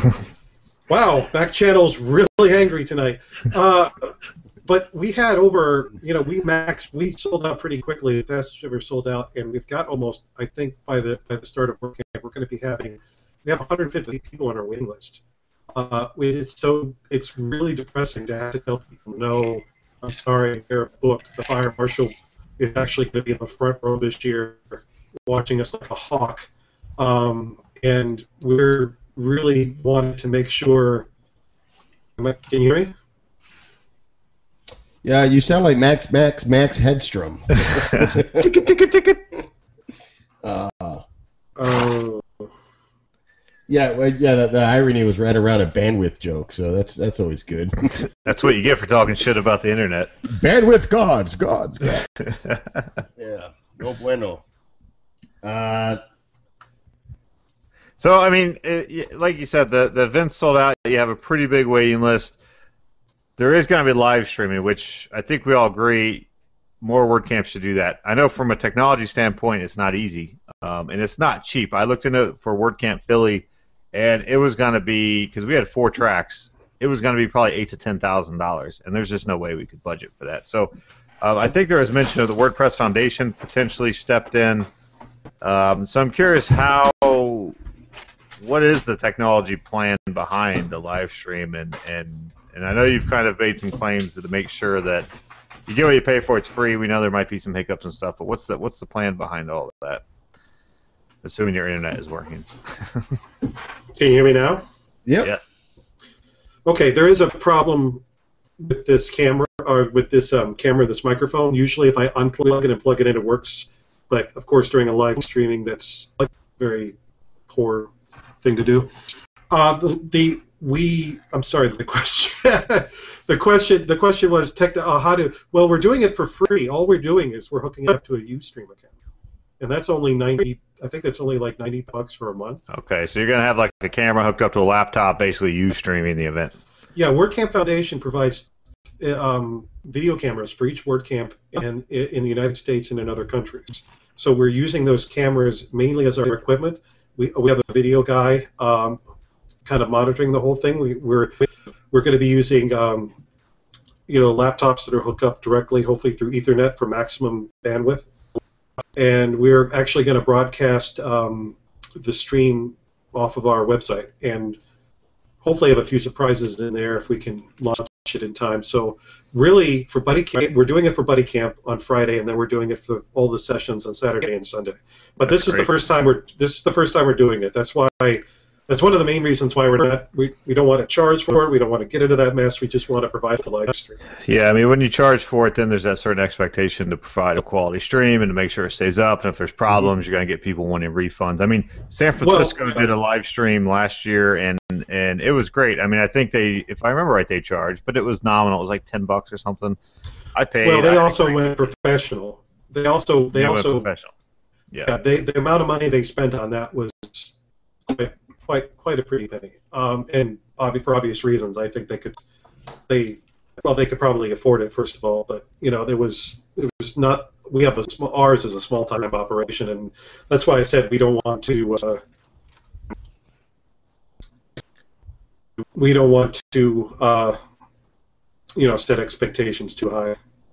Wow, back channel's really angry tonight. Uh, but we had over, you know, we max, we sold out pretty quickly. The fastest ever sold out, and we've got almost, I think, by the by the start of WordCamp, we're going to be having, we have one hundred fifty people on our waiting list. Uh, it's so, it's really depressing to have to tell people no I'm sorry, they're booked. The fire marshal is actually going to be in the front row this year, watching us like a hawk. Um, and we're really wanting to make sure. Can you hear me? Yeah, you sound like Max, Max, Max Headstrom. ticket, ticket, ticket. Uh, uh, yeah, well, yeah. The, the irony was right around a bandwidth joke, so that's that's always good. That's what you get for talking shit about the internet. Bandwidth gods, gods, gods. Yeah, no bueno. Uh, so I mean, it, like you said, the the event's sold out. You have a pretty big waiting list. There is going to be live streaming, which I think we all agree more WordCamps should do that. I know from a technology standpoint, it's not easy, um, and it's not cheap. I looked into it for WordCamp Philly, and it was going to be, because we had four tracks, it was going to be probably eight to ten thousand dollars, and there's just no way we could budget for that. So uh, I think there was mention of the WordPress Foundation potentially stepped in. Um, so I'm curious how, what is the technology plan behind the live stream, and and and I know you've kind of made some claims to make sure that you get what you pay for. It's free. We know there might be some hiccups and stuff, but what's the what's the plan behind all of that? Assuming your internet is working. Can you hear me now? Yep. Yes. Okay, there is a problem with this camera, or with this um, camera, this microphone. Usually, if I unplug it and plug it in, it works. But of course, during a live streaming, that's a very poor thing to do. Uh, the, the we I'm sorry, the question the question the question was tech, uh, how to well we're doing it for free. All we're doing is we're hooking it up to a Ustream account, and that's only ninety. I think that's only like ninety bucks for a month. Okay, so you're gonna have like a camera hooked up to a laptop, basically you streaming the event. Yeah, WordCamp Foundation provides um, video cameras for each WordCamp and in the United States and in other countries. So we're using those cameras mainly as our equipment. We we have a video guy um, kind of monitoring the whole thing. We, we're we're going to be using um, you know laptops that are hooked up directly, hopefully through Ethernet for maximum bandwidth. And we're actually going to broadcast um, the stream off of our website, and hopefully have a few surprises in there if we can launch it in time. So really, for Buddy Camp, we're doing it for Buddy Camp on Friday, and then we're doing it for all the sessions on Saturday and Sunday. But this is the first time we're this is the first time we're doing it. That's why. That's one of the main reasons why we're not. We, we don't want to charge for it. We don't want to get into that mess. We just want to provide the live stream. Yeah, I mean, when you charge for it, then there's that certain expectation to provide a quality stream and to make sure it stays up. And if there's problems, mm-hmm. you're going to get people wanting refunds. I mean, San Francisco well, did a live stream last year, and and it was great. I mean, I think they, if I remember right, they charged, but it was nominal. It was like ten bucks or something. I paid. Well, they I also went professional. They also they, they also professional. Yeah. yeah. They the amount of money they spent on that was quite quite, quite a pretty penny. Um, and obvi- for obvious reasons, I think they could they well they could probably afford it first of all. But you know, there was it was not. We have a small, ours is a small time operation, and that's why I said we don't want to. Uh, we don't want to, uh, you know, set expectations too high.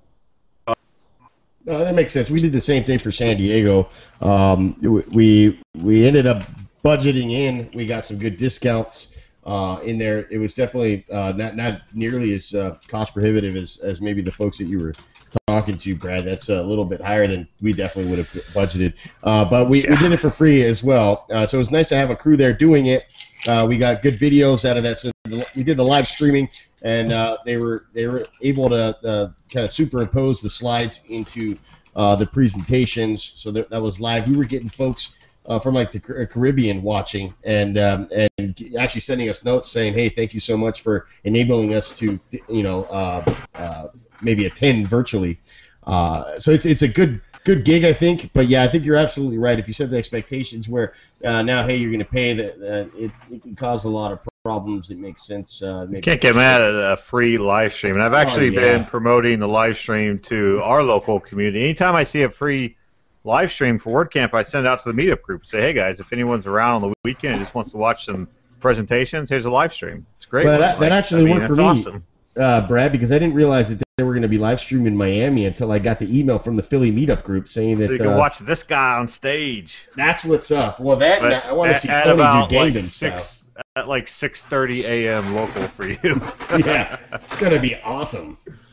No, that makes sense. We did the same thing for San Diego. Um, we we ended up budgeting in. We got some good discounts uh, in there. It was definitely uh, not not nearly as uh, cost prohibitive as, as maybe the folks that you were talking to, Brad. That's a little bit higher than we definitely would have budgeted. Uh, but we, yeah. we did it for free as well. Uh, so it was nice to have a crew there doing it. Uh, we got good videos out of that. So the, we did the live streaming. And uh, they were they were able to uh, kind of superimpose the slides into uh, the presentations, so that, that was live. We were getting folks uh, from like the Caribbean watching, and um, and actually sending us notes saying, "Hey, thank you so much for enabling us to you know uh, uh, maybe attend virtually." Uh, so it's it's a good good gig, I think. But yeah, I think you're absolutely right. If you set the expectations where uh, now, hey, you're going to pay, that uh, it, it can cause a lot of problems. It makes sense. Uh, you can't get mad at a free live stream. And I've actually oh, yeah. been promoting the live stream to our local community. Anytime I see a free live stream for WordCamp, I send it out to the meetup group and say, hey, guys, if anyone's around on the weekend and just wants to watch some presentations, here's a live stream. It's great. Well, that, that actually I mean, worked for me, awesome. uh, Brad, because I didn't realize that they were going to be live streamed in Miami until I got the email from the Philly meetup group saying that so you can uh, watch this guy on stage. That's what's up. Well, that but I want to see at Tony about do Gangnam like style. six, at like six thirty a.m. local for you. Yeah, it's going to be awesome.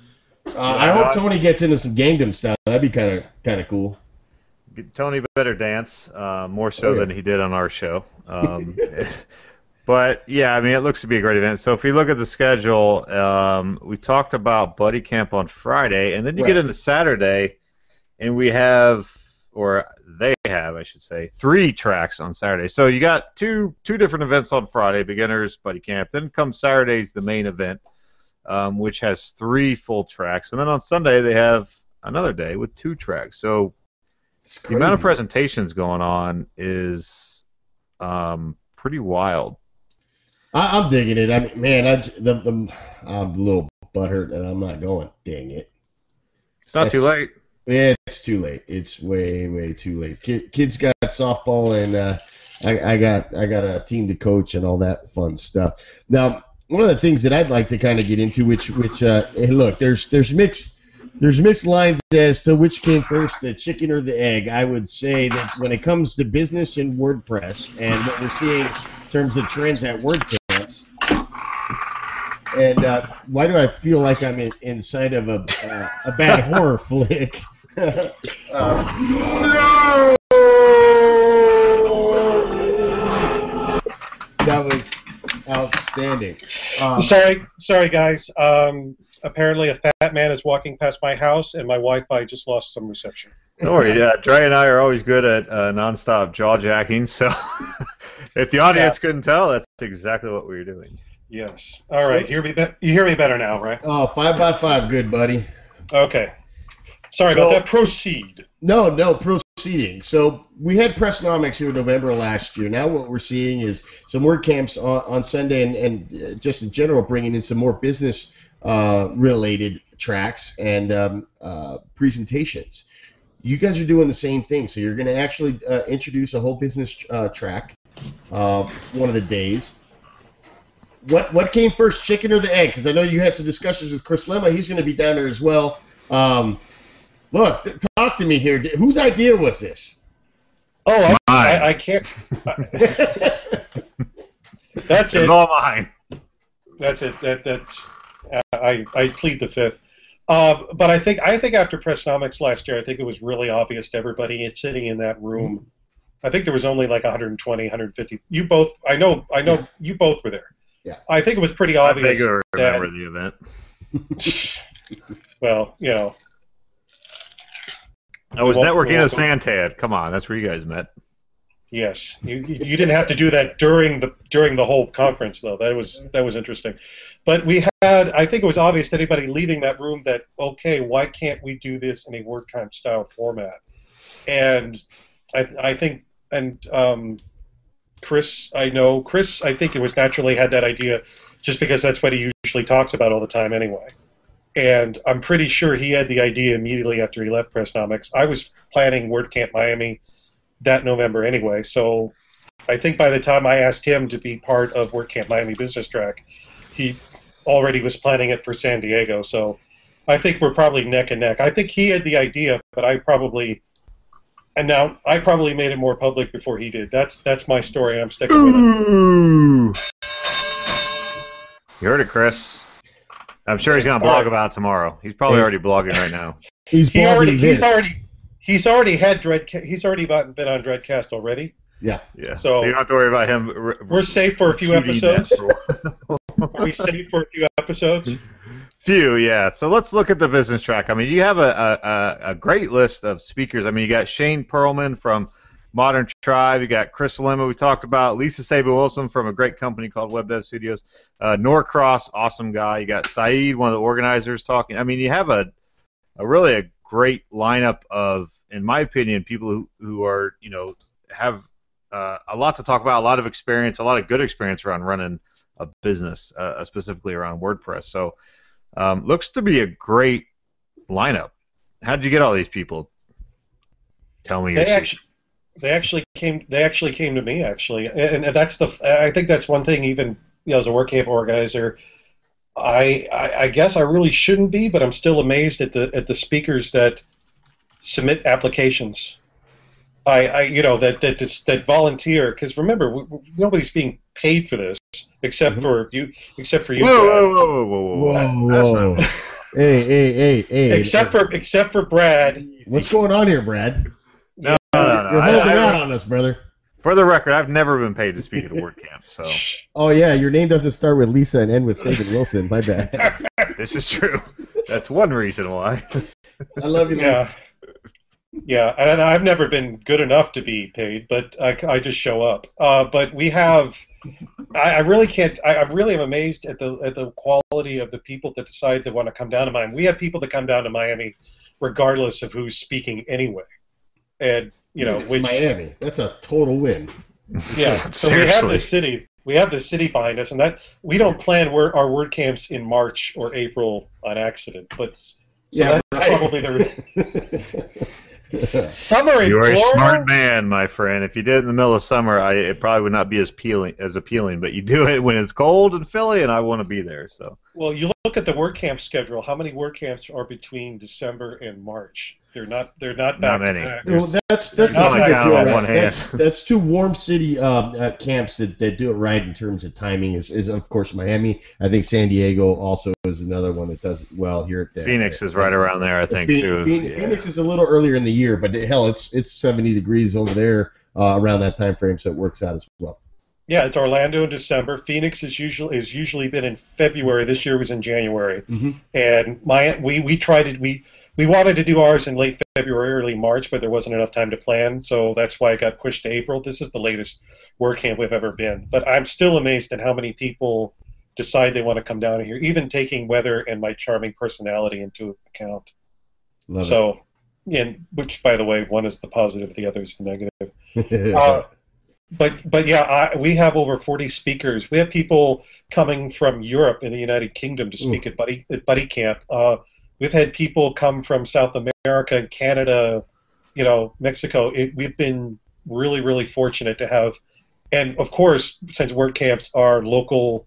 Uh, I hope Tony gets into some Gangnam Style. That'd be kind of kind of cool. Tony better dance, uh, more so Oh, yeah. than he did on our show. Um, but, yeah, I mean, it looks to be a great event. So if you look at the schedule, um, we talked about Buddy Camp on Friday, and then you Right. get into Saturday, and we have, or they have, I should say, three tracks on Saturday. So you got two two different events on Friday, beginners, Buddy Camp. Then comes Saturday's the main event, um, which has three full tracks. And then on Sunday they have another day with two tracks. So It's the amount of crazy. presentations going on is um, pretty wild. I, I'm digging it. I mean, man, I, j- the, the, I'm a little butthurt that I'm not going. Dang it. It's not too That's- late. Yeah, it's too late. It's way, way too late. Kid, kids got softball, and uh, I, I got I got a team to coach and all that fun stuff. Now, one of the things that I'd like to kind of get into, which which uh, hey, look, there's there's mixed there's mixed lines as to which came first, the chicken or the egg. I would say that when it comes to business and WordPress, and what we're seeing in terms of trends at WordCamps. And uh, why do I feel like I'm in, inside of a uh, a bad horror flick? um, that was outstanding. Um, Sorry, sorry, guys. Um, apparently, a fat man is walking past my house, and my Wi-Fi just lost some reception. Don't worry. Yeah, Dre and I are always good at uh, nonstop jaw jacking. So if the audience Yeah. couldn't tell, that's exactly what we were doing. Yes. All right. Hear me. Be- you hear me better now, right? oh, five by five, good buddy. Okay. Sorry So- about that. Proceed. No, no, proceeding. So we had Pressnomics here in November last year. Now what we're seeing is some WordCamps on, on Sunday, and, and uh, just in general bringing in some more business uh, related tracks and um, uh, presentations. You guys are doing the same thing. So you're going to actually uh, introduce a whole business uh, track uh, one of the days. What what came first, chicken or the egg? Because I know you had some discussions with Chris Lemma. He's going to be down there as well. Um, look, th- talk to me here. Whose idea was this? Oh, I, Mine. I, I can't. That's It's it. all mine. That's it. That that uh, I I plead the fifth. Uh, but I think I think after Pressnomics last year, I think it was really obvious to everybody sitting in that room. I think there was only like one hundred twenty, one hundred fifty. You both, I know, I know, you both were there. Yeah. I think it was pretty I obvious. vaguely that, remember the event. well, you know, I was Well, networking well, at Santad. Come on, that's where you guys met. yes, you you didn't have to do that during the during the whole conference though. That was that was interesting. But we had, I think it was obvious to anybody leaving that room that okay, why can't we do this in a WordCamp style format? And I I think and um, Chris, I know Chris, I think it was naturally had that idea just because that's what he usually talks about all the time anyway. And I'm pretty sure he had the idea immediately after he left Pressnomics. I was planning WordCamp Miami that November anyway, so I think by the time I asked him to be part of WordCamp Miami Business Track, he already was planning it for San Diego. So I think we're probably neck and neck. I think he had the idea, but I probably and now I probably made it more public before he did. That's that's my story, and I'm sticking with it. Ooh. You heard it, Chris. I'm sure he's going to blog about it tomorrow. He's probably Hey. already blogging right now. He's He blogging already this. he's already he's already had Dread. He's already been been on Dreadcast already. Yeah. Yeah. So- So, you don't have to worry about him. r- We're safe for a few repeating that episodes. for- Are we safe for a few episodes? Few, yeah. So let's look at the business track. I mean, you have a, a, a- a great list of speakers. I mean, you got Shane Perlman from Modern Tribe. You got Chris Lemma, we talked about. Lisa Sabo-Wilson from a great company called Web Dev Studios. Uh, Norcross, awesome guy. You got Saeed, one of the organizers, talking. I mean, you have a, a really a great lineup of, in my opinion, people who, who are, you know, have uh, a lot to talk about, a lot of experience, a lot of good experience around running a business, uh, specifically around WordPress. So, Um, looks to be a great lineup. How did you get all these people? Tell me your They secret. actually, they actually came. They actually came to me actually, and, and that's the. I think that's one thing. Even you know, as a WordCamp organizer, I, I I guess I really shouldn't be, but I'm still amazed at the at the speakers that submit applications. I, I you know that that that volunteer, because remember, we, we, nobody's being paid for this except Mhm. for you, except for you. Whoa, Brad. whoa, whoa, whoa, whoa, whoa. Whoa, That's whoa. not- Hey, hey, hey, hey. Except for except for Brad. What's going on here, Brad? No, no, no. no. You're I- holding I- out on us, brother. For the record, I've never been paid to speak at a WordCamp, so Oh, yeah, your name doesn't start with Lisa and end with Saban Wilson. My bad. this is true. That's one reason why. I love you, Lisa. Yeah. Yeah, and I've never been good enough to be paid, but I, I just show up. Uh, but we have, I, I really can't. I, I really am amazed at the at the quality of the people that decide they want to come down to Miami. We have people that come down to Miami, regardless of who's speaking anyway, and you know, it's which Miami. That's a total win. yeah. So we have Seriously. the city. We have the city behind us, and that we don't plan wor- our word camps in March or April on accident. But so Yeah, that's right. probably the summer in You are a Florida. smart man, my friend. If you did it in the middle of summer, I, it probably would not be as appealing. As appealing, but you do it when it's cold in Philly, and I want to be there. So Well, you look at the word camp schedule. How many word camps are between December and March? They're not. They're not Not back to many. back. Well, that's that's Not not like good down do it on right. one hand. That's that's two warm city um, uh, camps that, that do it right in terms of timing. Is, is of course Miami. I think San Diego also is another one that does well here at the Phoenix is right around there, I think, Phoenix, too. Phoenix, Yeah. Phoenix is a little earlier in the year, but hell, it's it's seventy degrees over there uh, around that time frame, so it works out as well. Yeah, it's Orlando in December. Phoenix is usually is usually been in February. This year was in January. Mhm. And my we we tried it. We we wanted to do ours in late February, early March, but there wasn't enough time to plan, so that's why it got pushed to April. This is the latest word camp we've ever been. But I'm still amazed at how many people decide they want to come down here, even taking weather and my charming personality into account. Love So, and which, by the way, one is the positive, the other is the negative. it. Uh, but but yeah, I, we have over forty speakers. We have people coming from Europe and the United Kingdom to speak at Buddy at Buddy Camp. Uh, we've had people come from South America and Canada, you know, Mexico. It, we've been really really fortunate to have, and of course, since word camps are local,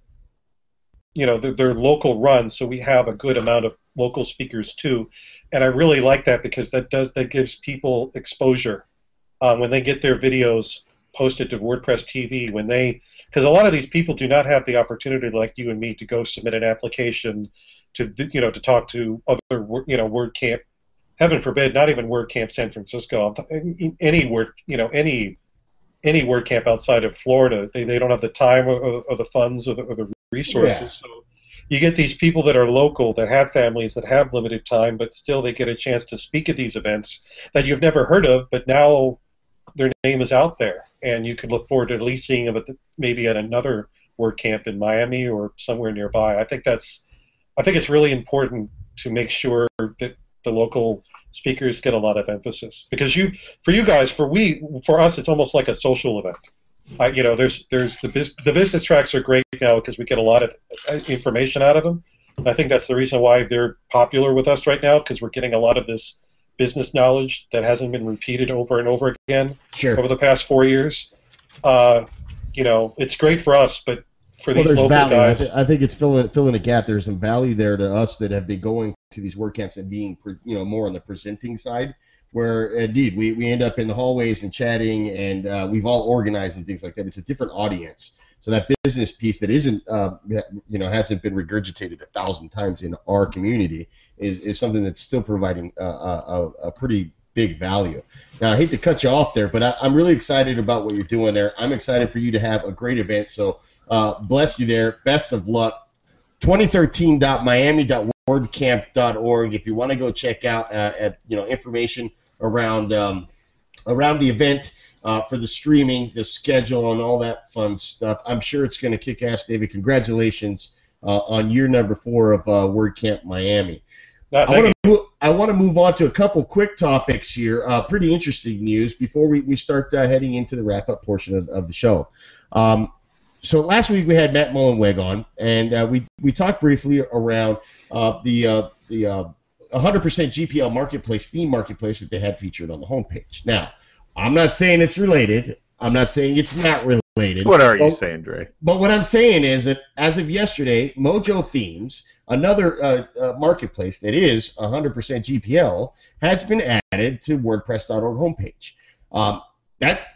you know, they're, they're local run, so we have a good amount of local speakers too, and I really like that because that does that gives people exposure um, when they get their videos posted to WordPress T V, when they, because a lot of these people do not have the opportunity like you and me to go submit an application to, you know, to talk to other, you know, WordCamp, heaven forbid, not even WordCamp San Francisco, I'm t- any word, you know, any any WordCamp outside of Florida, they, they don't have the time or, or the funds or the, or the resources. Yeah. So you get these people that are local, that have families, that have limited time, but still they get a chance to speak at these events that you've never heard of, but now their name is out there, and you can look forward to at least seeing them at the, maybe at another WordCamp in Miami or somewhere nearby. I think that's, I think it's really important to make sure that the local speakers get a lot of emphasis, because you, for you guys, for we, for us, it's almost like a social event. Uh, you know, there's there's the bus- the business tracks are great now because we get a lot of uh, information out of them, and I think that's the reason why they're popular with us right now, because we're getting a lot of this business knowledge that hasn't been repeated over and over again Sure. over the past four years. Uh, you know, it's great for us, but for Well, these there's local value. I, guys, th- I think it's filling filling a gap. There's some value there to us that have been going to these work camps and being, pre- you know, more on the presenting side. Where indeed we, we end up in the hallways and chatting, and uh, we've all organized and things like that. It's a different audience. So that business piece that isn't, uh, you know, hasn't been regurgitated a thousand times in our community is, is something that's still providing uh, a, a pretty big value. Now, I hate to cut you off there, but I, I'm really excited about what you're doing there. I'm excited for you to have a great event. So uh, bless you there. Best of luck. twenty thirteen dot miami dot wordcamp dot org if you want to go check out uh, at, you know, information around um, around the event. Uh, for the streaming, the schedule, and all that fun stuff. I'm sure it's going to kick ass, David. Congratulations uh, on year number four of uh, WordCamp Miami. not, I want to I want to move on to a couple quick topics here. Uh, pretty interesting news before we, we start uh, heading into the wrap-up portion of, of the show. Um, so last week we had Matt Mullenweg on, and uh, we, we talked briefly around uh, the uh, the uh, one hundred percent G P L marketplace, theme marketplace that they had featured on the homepage. Now, I'm not saying it's related. I'm not saying it's not related. What are you But- saying, Dre? But what I'm saying is that as of yesterday, Mojo Themes, another uh, uh, marketplace that is one hundred percent G P L, has been added to WordPress dot org homepage. Um, that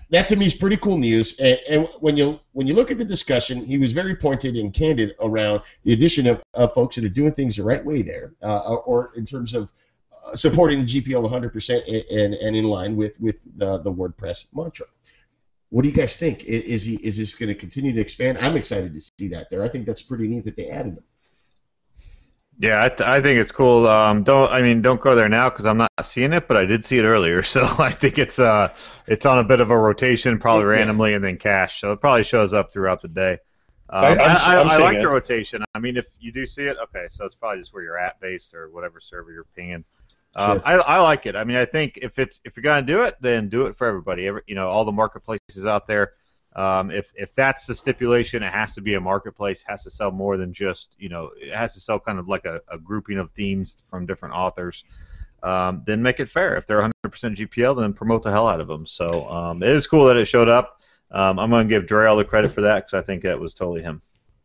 that to me is pretty cool news. And, and when you when you look at the discussion, he was very pointed and candid around the addition of, of folks that are doing things the right way there, uh, or, or in terms of uh, supporting the G P L one hundred percent and, and in line with with the, the WordPress mantra. What do you guys think? Is, is he is this going to continue to expand? I'm excited to see that there. I think that's pretty neat that they added them. Yeah, I, th- I think it's cool. Um, don't I mean don't go there now because I'm not seeing it, but I did see it earlier. So I think it's uh it's on a bit of a rotation, probably Yeah. randomly, and then cache. So it probably shows up throughout the day. Um, I- I'm- I, I, I'm I seeing like it. the rotation. I mean, if you do see it, okay, so it's probably just where you're at based or whatever server you're pinging. Um, Sure. I, I like it. I mean, I think if it's if you're gonna do it, then do it for everybody. Every, you know, all the marketplaces out there. Um, if if that's the stipulation, it has to be a marketplace. Has to sell more than just you know. It has to sell kind of like a, a grouping of themes from different authors. Um, then make it fair. If they're one hundred percent G P L, then promote the hell out of them. So um, it is cool that it showed up. Um, I'm going to give Dre all the credit for that because I think that was totally him.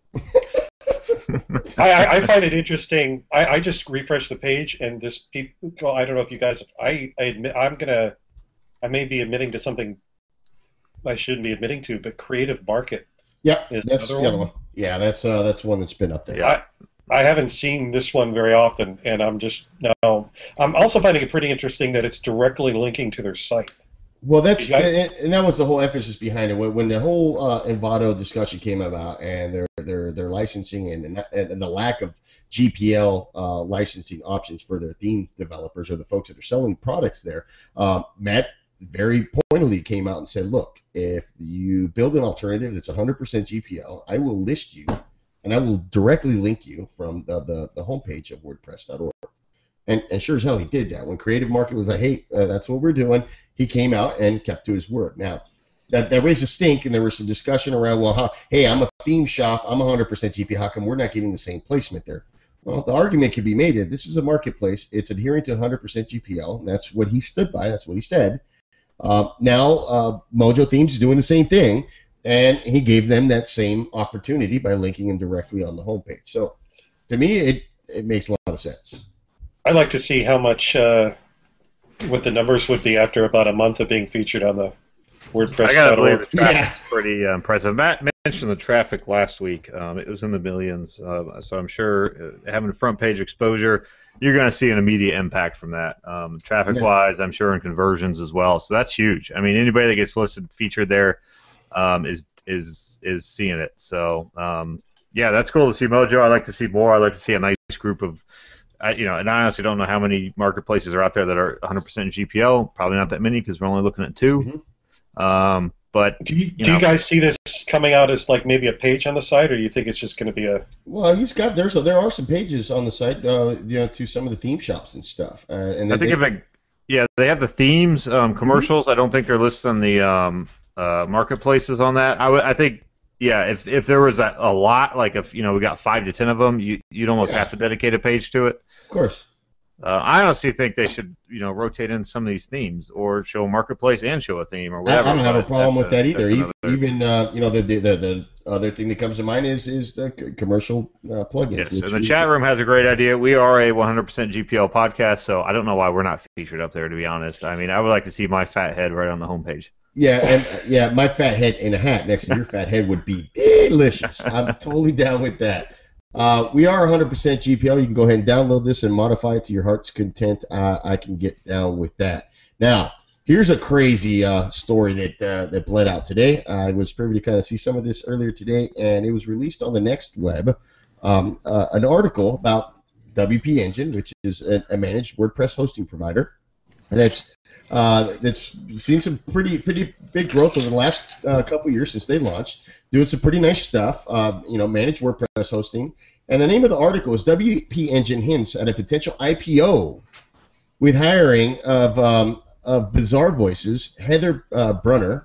I, I, I find it interesting. I, I just refreshed the page, and this people. Well, I don't know if you guys. I, I admit I'm gonna. I may be admitting to something I shouldn't be admitting to, but Creative Market. Yep, Is that's the another other one. Yeah, that's uh, that's one that's been up there. Yeah. I, I haven't seen this one very often, and I'm just now. I'm also finding it pretty interesting that it's directly linking to their site. Well, that's You got- and and that was the whole emphasis behind it. When when the whole uh, Envato discussion came about, and their their their licensing and and the lack of G P L uh, licensing options for their theme developers or the folks that are selling products there, um, Matt very pointedly came out and said, "Look, if you build an alternative that's one hundred percent G P L, I will list you, and I will directly link you from the the, the homepage of WordPress dot org." And, and sure as hell he did that. When Creative Market was like, hey, uh, that's what we're doing, he came out and kept to his word. Now, that, that raised a stink, and there was some discussion around, well, how, hey, I'm a theme shop, I'm one hundred percent G P L, how come we're not getting the same placement there? Well, the argument could be made that this is a marketplace, it's adhering to one hundred percent G P L, and that's what he stood by, that's what he said. Uh, now, uh, Mojo Themes is doing the same thing, and he gave them that same opportunity by linking them directly on the homepage. So, to me, it, it makes a lot of sense. I'd like to see how much, uh, what the numbers would be after about a month of being featured on the WordPress. I gotta believe the traffic's Yeah. pretty uh, impressive. Matt mentioned the traffic last week. Um, it was in the millions, uh, so I'm sure uh, having front page exposure, you're going to see an immediate impact from that. Um, traffic-wise, I'm sure, and conversions as well. So that's huge. I mean, anybody that gets listed featured there um, is is is seeing it. So um, yeah, that's cool to see Mojo. I like to see more. I like to see a nice group of. I, you know, and I honestly don't know how many marketplaces are out there that are one hundred percent G P L. Probably not that many because we're only looking at two. Mm-hmm. Um, but Do you, you do know. you guys see this coming out as like maybe a page on the site, or do you think it's just going to be a? Well, he's got there's a, there are some pages on the site, uh, you know, to some of the theme shops and stuff. Uh, and I think they, if it, yeah, they have the themes, um, commercials. I don't think they're listed on the um, uh, marketplaces on that. I, w- I think, yeah, if if there was a, a lot, like if you know we got five to ten of them, you you'd almost Yeah. have to dedicate a page to it. of course. Uh, I honestly think they should, you know, rotate in some of these themes or show a marketplace and show a theme or I, whatever. I don't have a but problem with that's a- that either. that's Even, another- even uh, you know, the, the the the other thing that comes to mind is is the c- commercial uh, plugins. Yes, which and the we- chat room has a great idea. We are a one hundred percent G P L podcast, so I don't know why we're not featured up there, to be honest. I mean, I would like to see my fat head right on the homepage. Yeah, and uh, yeah, my fat head in a hat next to your fat head would be delicious. I'm totally down with that. Uh, we are one hundred percent G P L. You can go ahead and download this and modify it to your heart's content. Uh, I can get down with that. Now, here's a crazy uh, story that uh, that bled out today. I was privy to kind of see some of this earlier today, and it was released on the Next Web. Um, uh, an article about W P Engine, which is a, a managed WordPress hosting provider that's uh, that's seen some pretty pretty big growth over the last uh, couple of years since they launched, doing some pretty nice stuff. Uh, you know, managed WordPress hosting. And the name of the article is W P Engine hints at a potential I P O with hiring of um, of Bizarre Voices, Heather uh, Brunner,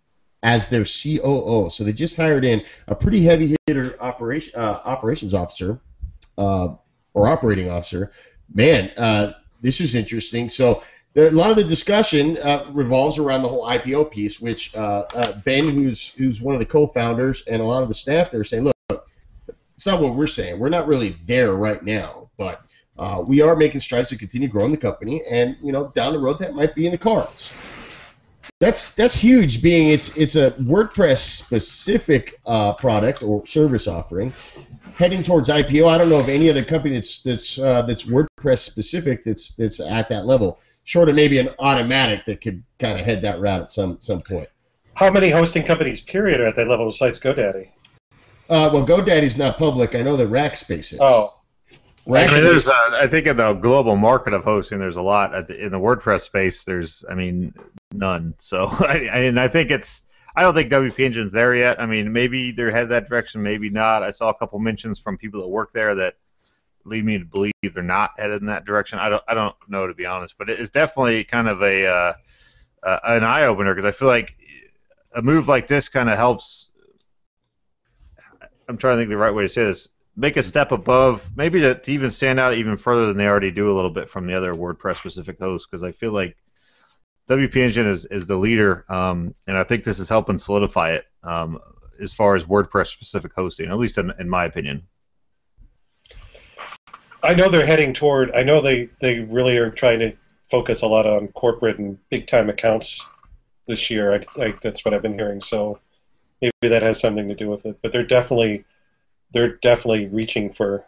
as their C O O. So they just hired in a pretty heavy hitter operation uh, operations officer uh, or operating officer. Man, uh, this is interesting. So the, a lot of the discussion uh, revolves around the whole I P O piece, which uh, uh, Ben, who's who's one of the co-founders, and a lot of the staff there are saying, look, it's not what we're saying. We're not really there right now, but uh, we are making strides to continue growing the company, and you know, down the road that might be in the cards. That's that's huge. Being it's it's a WordPress specific uh, product or service offering, heading towards I P O. I don't know of any other company that's that's uh, that's WordPress specific that's that's at that level. Short of maybe an Automatic that could kind of head that route at some some point. How many hosting companies, period, are at that level besides GoDaddy? Uh, well, GoDaddy's not public. I know that Rackspace is. Oh. I mean, there's, uh, I think in the global market of hosting, there's a lot. At the, in the WordPress space, there's, I mean, none. So, I, I, and I think it's, I don't think W P Engine's there yet. I mean, maybe they're headed that direction, maybe not. I saw a couple mentions from people that work there that lead me to believe they're not headed in that direction. I don't, I don't know, to be honest, but it is definitely kind of a uh, uh, an eye opener, because I feel like a move like this kind of helps. I'm trying to think the right way to say this. Make a step above, maybe to, to even stand out even further than they already do a little bit from the other WordPress-specific hosts, because I feel like W P Engine is, is the leader, um, and I think this is helping solidify it um, as far as WordPress-specific hosting, at least in, in my opinion. I know they're heading toward, I know they, they really are trying to focus a lot on corporate and big-time accounts this year. I, I, that's what I've been hearing, so maybe that has something to do with it. But they're definitely... They're definitely reaching for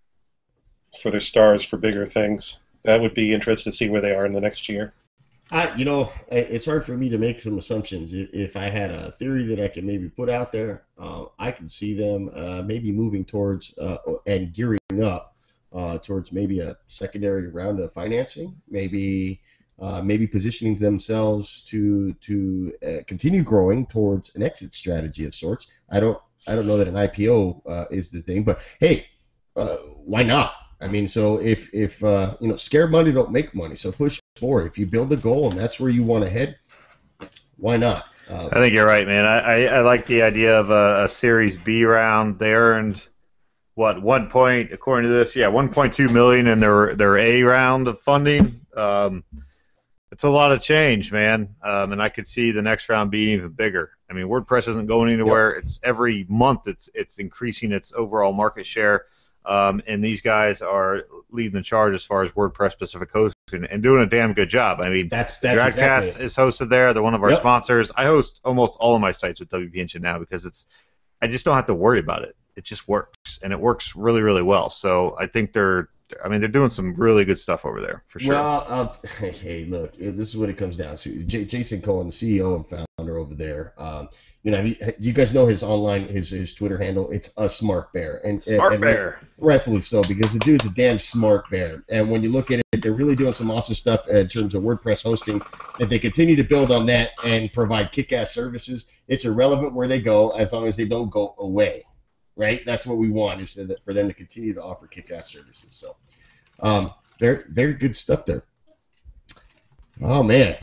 for their stars for bigger things. That would be interesting to see where they are in the next year. I, you know, it's hard for me to make some assumptions. If, if I had a theory that I could maybe put out there, uh, I could see them uh, maybe moving towards uh, and gearing up uh, towards maybe a secondary round of financing, maybe uh, maybe positioning themselves to to uh, continue growing towards an exit strategy of sorts. I don't. I don't know that an I P O uh, is the thing, but hey, uh, why not? I mean, so if if uh, you know, scared money don't make money, so push forward. If you build a goal and that's where you want to head, why not? Uh, I think you're right, man. I, I, I like the idea of a, a Series B round. They earned what one point, according to this, yeah, one point two million in their their A round of funding. Um, it's a lot of change, man, um, and I could see the next round being even bigger. I mean, WordPress isn't going anywhere. Yep. It's every month it's it's increasing its overall market share, um, and these guys are leading the charge as far as WordPress-specific hosting and doing a damn good job. I mean, that's that's Dradcast exactly is hosted there. They're one of our yep. sponsors. I host almost all of my sites with W P Engine now because it's I just don't have to worry about it. It just works, and it works really, really well. So I think they're I mean, they're doing some really good stuff over there, for sure. Well, uh, hey, look, this is what it comes down to. J- Jason Cohen, the C E O and founder over there, um, you know, he, you guys know his online, his his Twitter handle. It's a smart bear, and smart and, bear, and rightfully so, because the dude's a damn smart bear. And when you look at it, they're really doing some awesome stuff in terms of WordPress hosting. If they continue to build on that and provide kick-ass services, it's irrelevant where they go as long as they don't go away. Right? That's what we want, is that for them to continue to offer kick-ass services. So. Um, very, very good stuff there. Oh man,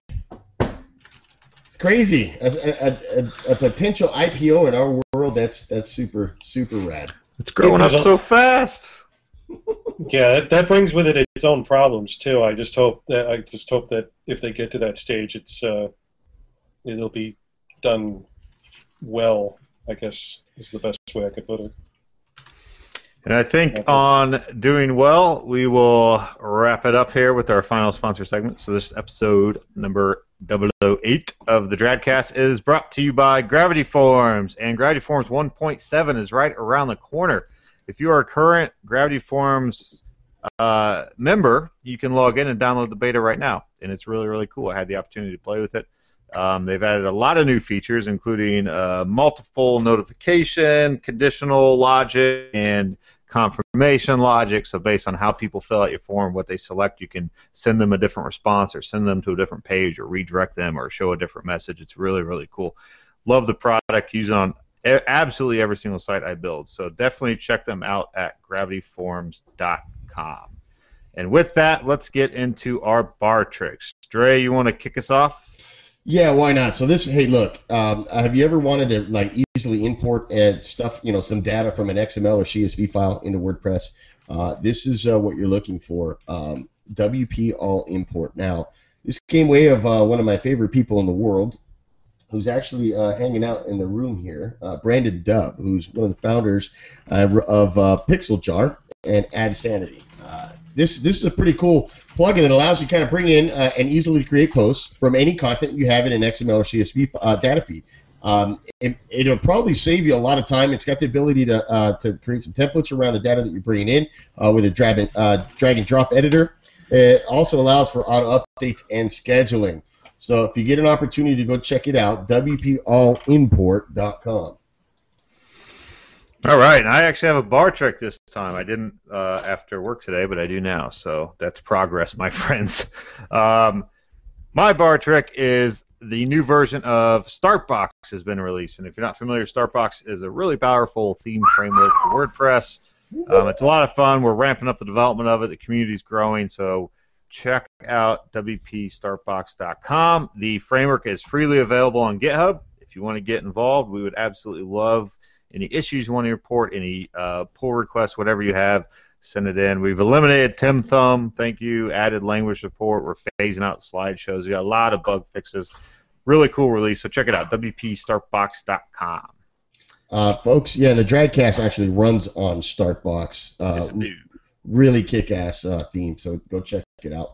it's crazy. As a, a, a potential I P O in our world, that's that's super, super rad. It's growing up so fast. Yeah, that, that brings with it its own problems too. I just hope that I just hope that if they get to that stage, it's uh, it'll be done well. I guess is the best way I could put it. And I think on doing well, we will wrap it up here with our final sponsor segment. So this episode number double oh eight of the Dradcast is brought to you by Gravity Forms. And Gravity Forms one point seven is right around the corner. If you are a current Gravity Forms uh, member, you can log in and download the beta right now. And it's really, really cool. I had the opportunity to play with it. Um, they've added a lot of new features, including uh, multiple notification, conditional logic, and confirmation logic. So based on how people fill out your form, what they select, you can send them a different response or send them to a different page or redirect them or show a different message. It's really, really cool. Love the product. Use it on absolutely every single site I build. So definitely check them out at gravity forms dot com. And with that, let's get into our bar tricks. Dre, you want to kick us off? Yeah, why not? So this, hey, look, um, have you ever wanted to like easily import and stuff, you know, some data from an X M L or C S V file into WordPress? Uh, this is uh, what you're looking for. Um, W P All Import. Now, this came way of uh, one of my favorite people in the world, who's actually uh, hanging out in the room here, uh, Brandon Dove, who's one of the founders uh, of uh, Pixel Jar and AdSanity. Uh, this this is a pretty cool plugin that allows you to kind of bring in uh, and easily create posts from any content you have in an X M L or C S V uh, data feed. Um, it, it'll probably save you a lot of time. It's got the ability to uh, to create some templates around the data that you're bringing in uh, with a drag and, uh, drag and drop editor. It also allows for auto updates and scheduling. So if you get an opportunity to go check it out, W P all import dot com. All right. I actually have a bar trick this time. I didn't uh, after work today, but I do now. So that's progress, my friends. Um, my bar trick is the new version of Startbox has been released. And if you're not familiar, Startbox is a really powerful theme framework for WordPress. Um, it's a lot of fun. We're ramping up the development of it. The community's growing. So check out W P startbox dot com. The framework is freely available on GitHub. If you want to get involved, we would absolutely love any issues you want to report, any uh, pull requests, whatever you have, send it in. We've eliminated Tim Thumb. Thank you. Added language support. We're phasing out slideshows. We got a lot of bug fixes. Really cool release. So check it out, W P startbox dot com. Uh, folks, yeah, the Dragcast actually runs on Startbox. Uh, Yes, it do. Really kick-ass uh, theme, so go check it out.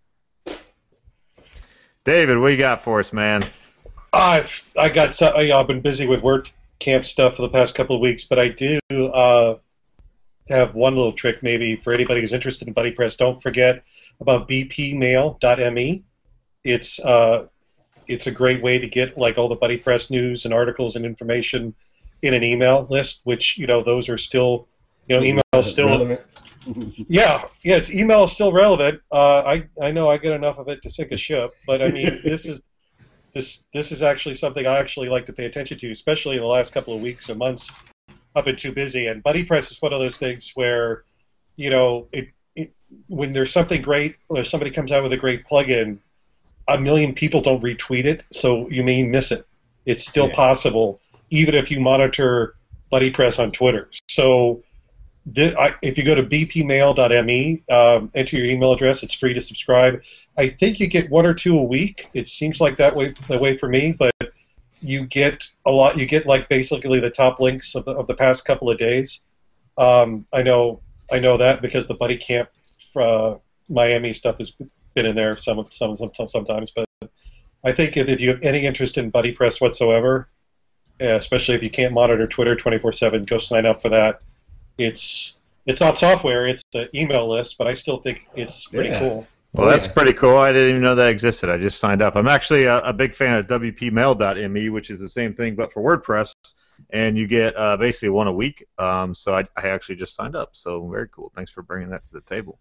David, what you got for us, man? I've I got so, you know, I've been busy with WordCamp stuff for the past couple of weeks, but I do uh, have one little trick maybe for anybody who's interested in BuddyPress. Don't forget about b p mail dot m e. It's uh, it's a great way to get like all the BuddyPress news and articles and information in an email list, which you know those are still you know email is still Relevant. yeah yeah it's email is still relevant. Uh, I I know I get enough of it to sink a ship, but I mean this is this this is actually something I actually like to pay attention to, especially in the last couple of weeks or months. I've been too busy, and BuddyPress is one of those things where you know it, it when there's something great or somebody comes out with a great plugin, a million people don't retweet it, so you may miss it. It's still Yeah. possible, even if you monitor BuddyPress on Twitter. So th- I, if you go to b p mail dot m e, um, enter your email address. It's free to subscribe. I think you get one or two a week. It seems like that way that way for me, but you get a lot. You get like basically the top links of the of the past couple of days. Um, I know I know that because the Buddy Camp uh, Miami stuff has been in there some some, some sometimes, but I think if, if you have any interest in BuddyPress whatsoever, uh, especially if you can't monitor Twitter twenty-four seven, go sign up for that. It's it's not software; it's an email list, but I still think it's pretty Yeah. cool. Well, Oh, that's yeah. pretty cool. I didn't even know that existed. I just signed up. I'm actually a, a big fan of w p mail dot m e, which is the same thing but for WordPress, and you get uh, basically one a week. Um, so I, I actually just signed up. So very cool. Thanks for bringing that to the table.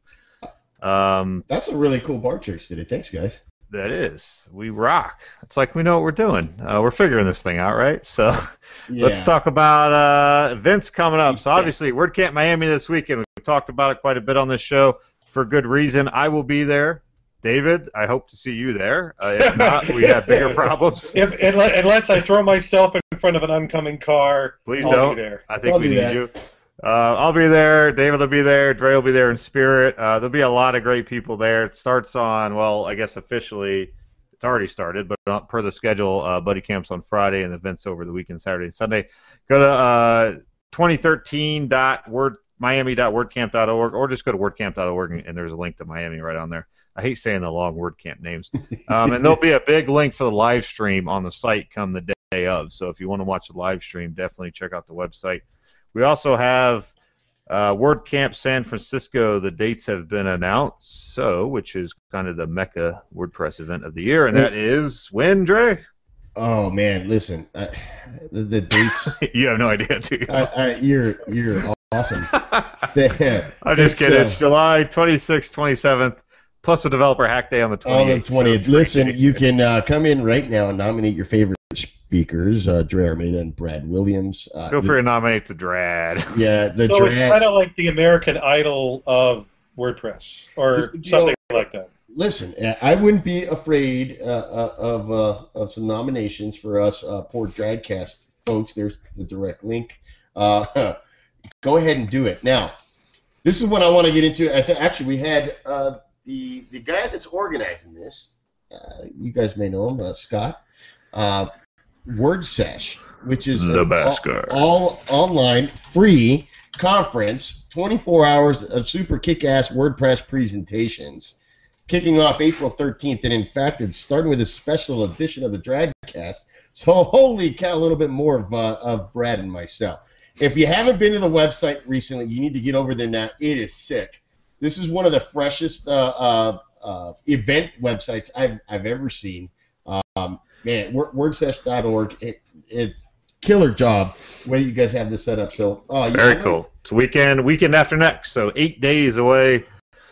Um, That's a really cool bar tricks today. Thanks, guys. that is. We rock. It's like we know what we're doing. Uh, we're figuring this thing out, right? So Yeah. let's talk about uh, events coming up. So obviously, WordCamp Miami this weekend. We've talked about it quite a bit on this show for good reason. I will be there. David, I hope to see you there. Uh, if not, we have bigger problems. If, unless, unless I throw myself in front of an oncoming car, Please I'll don't. be there. I think I'll we do need that. you. Uh, I'll be there. David will be there. Dre will be there in spirit. Uh, there'll be a lot of great people there. It starts on, well, I guess officially it's already started, but not per the schedule, uh, Buddy Camps on Friday and events over the weekend, Saturday and Sunday. Go to uh, twenty thirteen dot word miami dot wordcamp dot org or just go to wordcamp dot org and, and there's a link to Miami right on there. I hate saying the long WordCamp names. Um, and there'll be a big link for the live stream on the site come the day of. So if you want to watch the live stream, definitely check out the website. We also have uh, WordCamp San Francisco. The dates have been announced, so which is kind of the Mecca WordPress event of the year, and that is when, Dre? Oh man, listen, I, the, the dates. You have no idea, do you? I, I, you're you're awesome. I'm just It's, kidding. uh, It's July twenty-sixth, twenty-seventh, plus a developer hack day on the On the twenty-eighth. so twentieth. it's pretty Listen, crazy. you can uh, come in right now and nominate your favorite speakers, uh, Dre Armada and Brad Williams. Uh, Feel the- free to nominate the Drad. Yeah, the So it's Drag. kind of like the American Idol of WordPress, or This- something like that. Listen, uh, I wouldn't be afraid uh, uh, of uh, of some nominations for us uh, poor Dradcast folks. There's the direct link. Uh, go ahead and do it. Now, this is what I want to get into. I th- actually, we had uh, the the guy that's organizing this. Uh, you guys may know him, uh, Scott. Uh, WordSesh, which is The an best guy. all, all online, free conference, twenty-four hours of super kick-ass WordPress presentations, kicking off April thirteenth, and in fact, it's starting with a special edition of the Dragcast. So holy cow, a little bit more of, uh, of Brad and myself. If you haven't been to the website recently, you need to get over there now. It is sick. This is one of the freshest uh, uh, uh, event websites I've, I've ever seen. Um, man, wordsesh dot org, it, it, killer job the way you guys have this set up. So, oh, Very yeah, cool. It's weekend, weekend after next, so eight days away.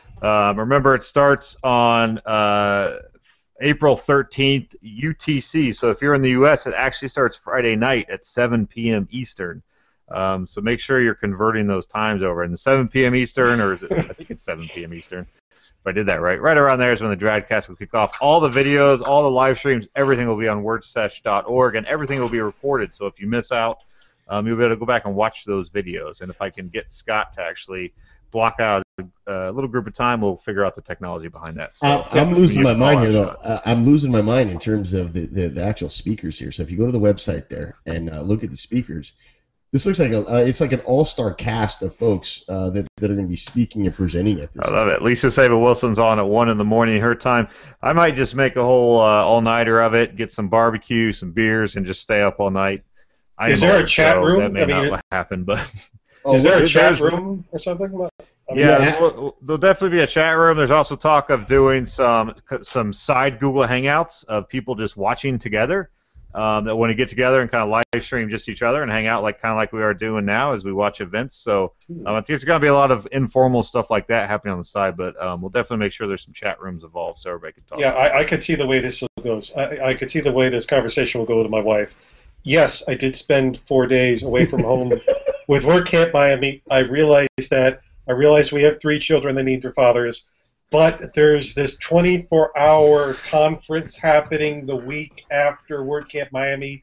Um, remember, it starts on uh, April thirteenth, U T C. So if you're in the U S, it actually starts Friday night at seven p.m. Eastern. Um, so make sure you're converting those times over. And seven p.m. Eastern, or is it, I think it's seven p.m. Eastern, if I did that right. Right around there is when the Dragcast will kick off. All the videos, all the live streams, everything will be on wordsesh dot org, and everything will be recorded. So if you miss out, um, you'll be able to go back and watch those videos. And if I can get Scott to actually block out a little group of time, we'll figure out the technology behind that. So I, I'm losing my mind here, though. Uh, I'm losing my mind in terms of the, the, the actual speakers here. So if you go to the website there and uh, look at the speakers, this looks like a uh, it's like an all-star cast of folks uh, that, that are going to be speaking and presenting at this. I love it. Lisa Saba Wilson's on at one in the morning her time. I might just make a whole uh, all-nighter of it, get some barbecue, some beers, and just stay up all night. I Is there a chat so room? That may I mean, not it, happen, but oh, is there a chat there's- room or something? I mean, yeah, yeah. There'll, there'll definitely be a chat room. There's also talk of doing some some side Google Hangouts of people just watching together um, that want to get together and kind of live stream just each other and hang out like kind of like we are doing now as we watch events. So um, I think there's going to be a lot of informal stuff like that happening on the side, but um, we'll definitely make sure there's some chat rooms involved so everybody can talk. Yeah, I, I could see the way this goes. I, I could see the way this conversation will go to my wife. Yes, I did spend four days away from home with WordCamp Miami. I realized that. I realize we have three children that need their fathers, but there's this twenty-four hour conference happening the week after WordCamp Miami.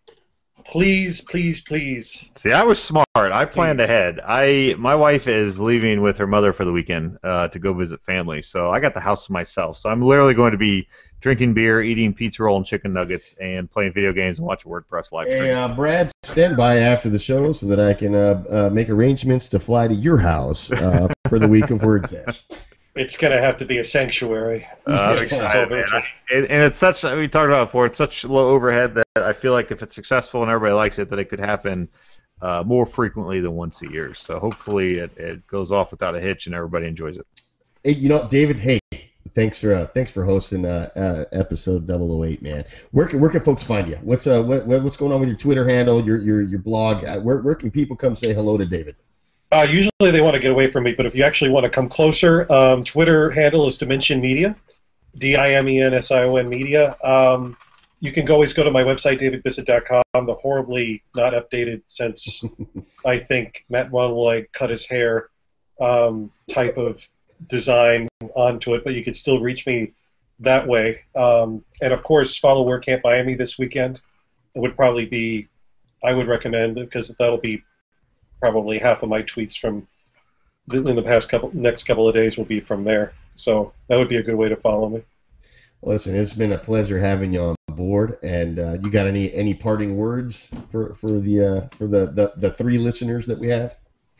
Please, please, please. See, I was smart. I planned ahead. I my wife is leaving with her mother for the weekend uh, to go visit family, so I got the house to myself. So I'm literally going to be drinking beer, eating pizza roll and chicken nuggets, and playing video games and watching WordPress live stream. Hey, uh, Brad, stand by after the show so that I can uh, uh, make arrangements to fly to your house uh, for the week of WordSesh. It's going to have to be a sanctuary. Uh, I'm It's excited, all man. virtual. I- and, and it's such, we talked about it before, it's such low overhead that I feel like if it's successful and everybody likes it, that it could happen uh, more frequently than once a year. So hopefully it, it goes off without a hitch and everybody enjoys it. Hey, you know, David, hey, thanks for uh, thanks for hosting uh, uh, episode double oh eight, man. Where can, where can folks find you? What's uh what, what's going on with your Twitter handle, your your your blog? Uh, where where can people come say hello to David? Uh, usually they want to get away from me, but if you actually want to come closer, um, Twitter handle is Dimension Media, D I M E N S I O N Media. Um, you can always go to my website, david bissett dot com. The horribly not updated since I think Matt Monway cut his hair um, type of design onto it, but you could still reach me that way. Um, and of course, follow WordCamp Miami this weekend. It would probably be, I would recommend, because that'll be probably half of my tweets from the, in the past couple, next couple of days will be from there. So that would be a good way to follow me. Listen, it's been a pleasure having you on board. And uh, you got any any parting words for for the uh, for the, the the three listeners that we have?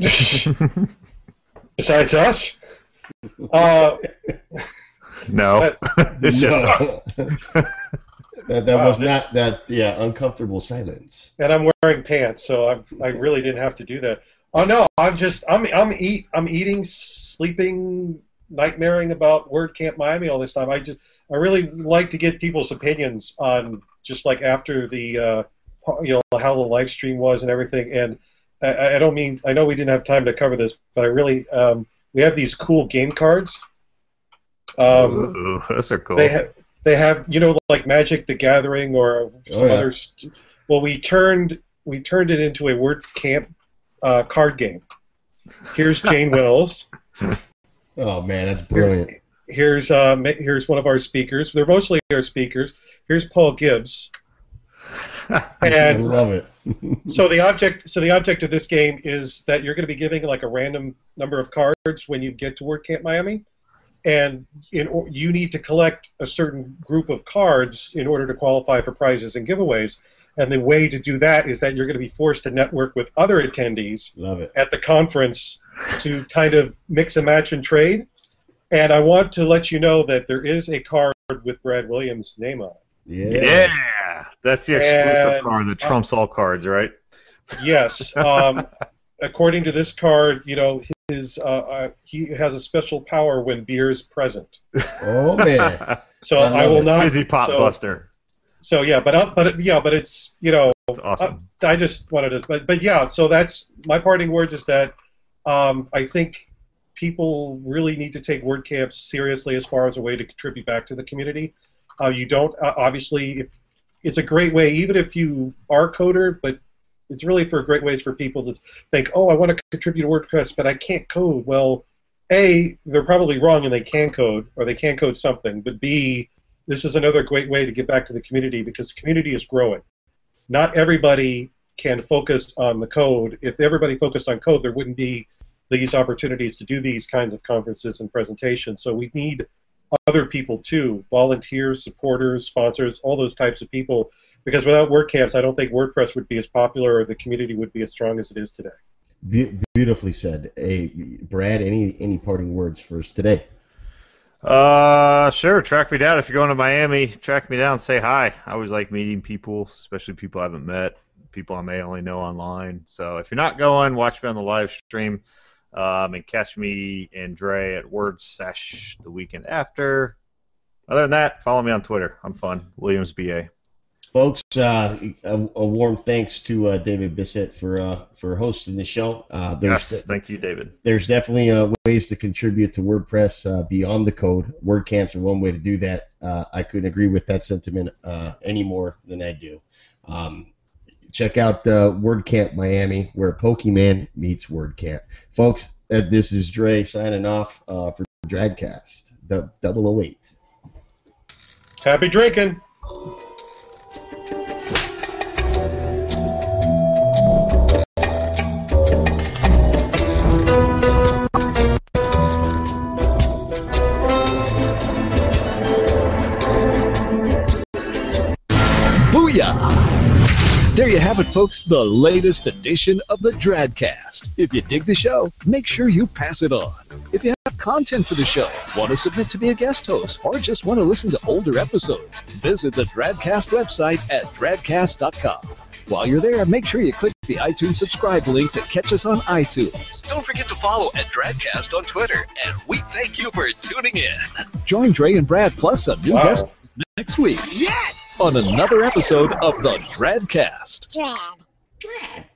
Besides us. Uh, No, it's just No. us. that that Wow, was this- not that yeah uncomfortable silence. and I'm wearing pants, so I I really didn't have to do that. Oh no, I'm just I'm I'm eat I'm eating, sleeping, nightmaring about WordCamp Miami all this time. I just I really like to get people's opinions on just like after the uh, you know how the live stream was and everything. And I, I don't mean I know we didn't have time to cover this, but I really um, we have these cool game cards. Um, Ooh, those are cool. They have, they have, you know, like Magic the Gathering or some Oh, yeah. other. St- well, we turned we turned it into a WordCamp uh, card game. Here's Jane Wells. Oh man, that's brilliant. Here's uh, ma- here's one of our speakers. They're mostly our speakers. Here's Paul Gibbs. I And love it. so the object so the object of this game is that you're going to be giving like a random number of cards when you get to WordCamp Miami, and in, or, you need to collect a certain group of cards in order to qualify for prizes and giveaways. And the way to do that is that you're going to be forced to network with other attendees Love it. at the conference to kind of mix and match and trade. And I want to let you know that there is a card with Brad Williams' name on it. Yeah. Yeah, that's the exclusive And, card that trumps all cards, right? Yes. Um, according to this card, you know, his uh, uh, he has a special power when beer is present. Oh man. So I love I will it. not. Busy pop so, buster. So yeah, but uh, but yeah, but it's you know, That's awesome. uh, I just wanted to, but but yeah. So that's my parting words is that um, I think people really need to take WordCamps seriously as far as a way to contribute back to the community. Uh, you don't uh, obviously if it's a great way, even if you are a coder, but it's really for great ways for people to think, oh, I want to contribute to WordPress, but I can't code. Well, A, they're probably wrong and they can code, or they can code something. But B, this is another great way to get back to the community because the community is growing. Not everybody can focus on the code. If everybody focused on code, there wouldn't be these opportunities to do these kinds of conferences and presentations. So we need other people too, volunteers, supporters, sponsors, all those types of people, because without WordCamps, I don't think WordPress would be as popular or the community would be as strong as it is today. Be- beautifully said. Hey, Brad, any any parting words for us today? Uh, sure. Track me down if you're going to Miami. Track me down. Say hi. I always like meeting people, especially people I haven't met, people I may only know online. So if you're not going, watch me on the live stream. Um, and catch me and Dre at Word Sesh the weekend after. Other than that, follow me on Twitter. I'm fun. Williams B A. Folks, uh, a, a warm thanks to uh, David Bissett for uh, for hosting the show. Uh, there's Yes, thank you, David. There's definitely uh, ways to contribute to WordPress uh, beyond the code. WordCamps are one way to do that. Uh, I couldn't agree with that sentiment uh, any more than I do. Um, check out uh, WordCamp Miami, where Pokemon meets WordCamp. Folks, uh, this is Dre signing off uh, for Dradcast, the double oh eight. Happy drinking! There you have it, folks, the latest edition of the Dradcast. If you dig the show, make sure you pass it on. If you have content for the show, want to submit to be a guest host, or just want to listen to older episodes, visit the Dradcast website at dradcast dot com. While you're there, make sure you click the iTunes subscribe link to catch us on iTunes. Don't forget to follow at Dradcast on Twitter, and we thank you for tuning in. Join Dre and Brad plus a new Wow. guest next week. Yes! On another episode of the Dradcast. Drag. Drag.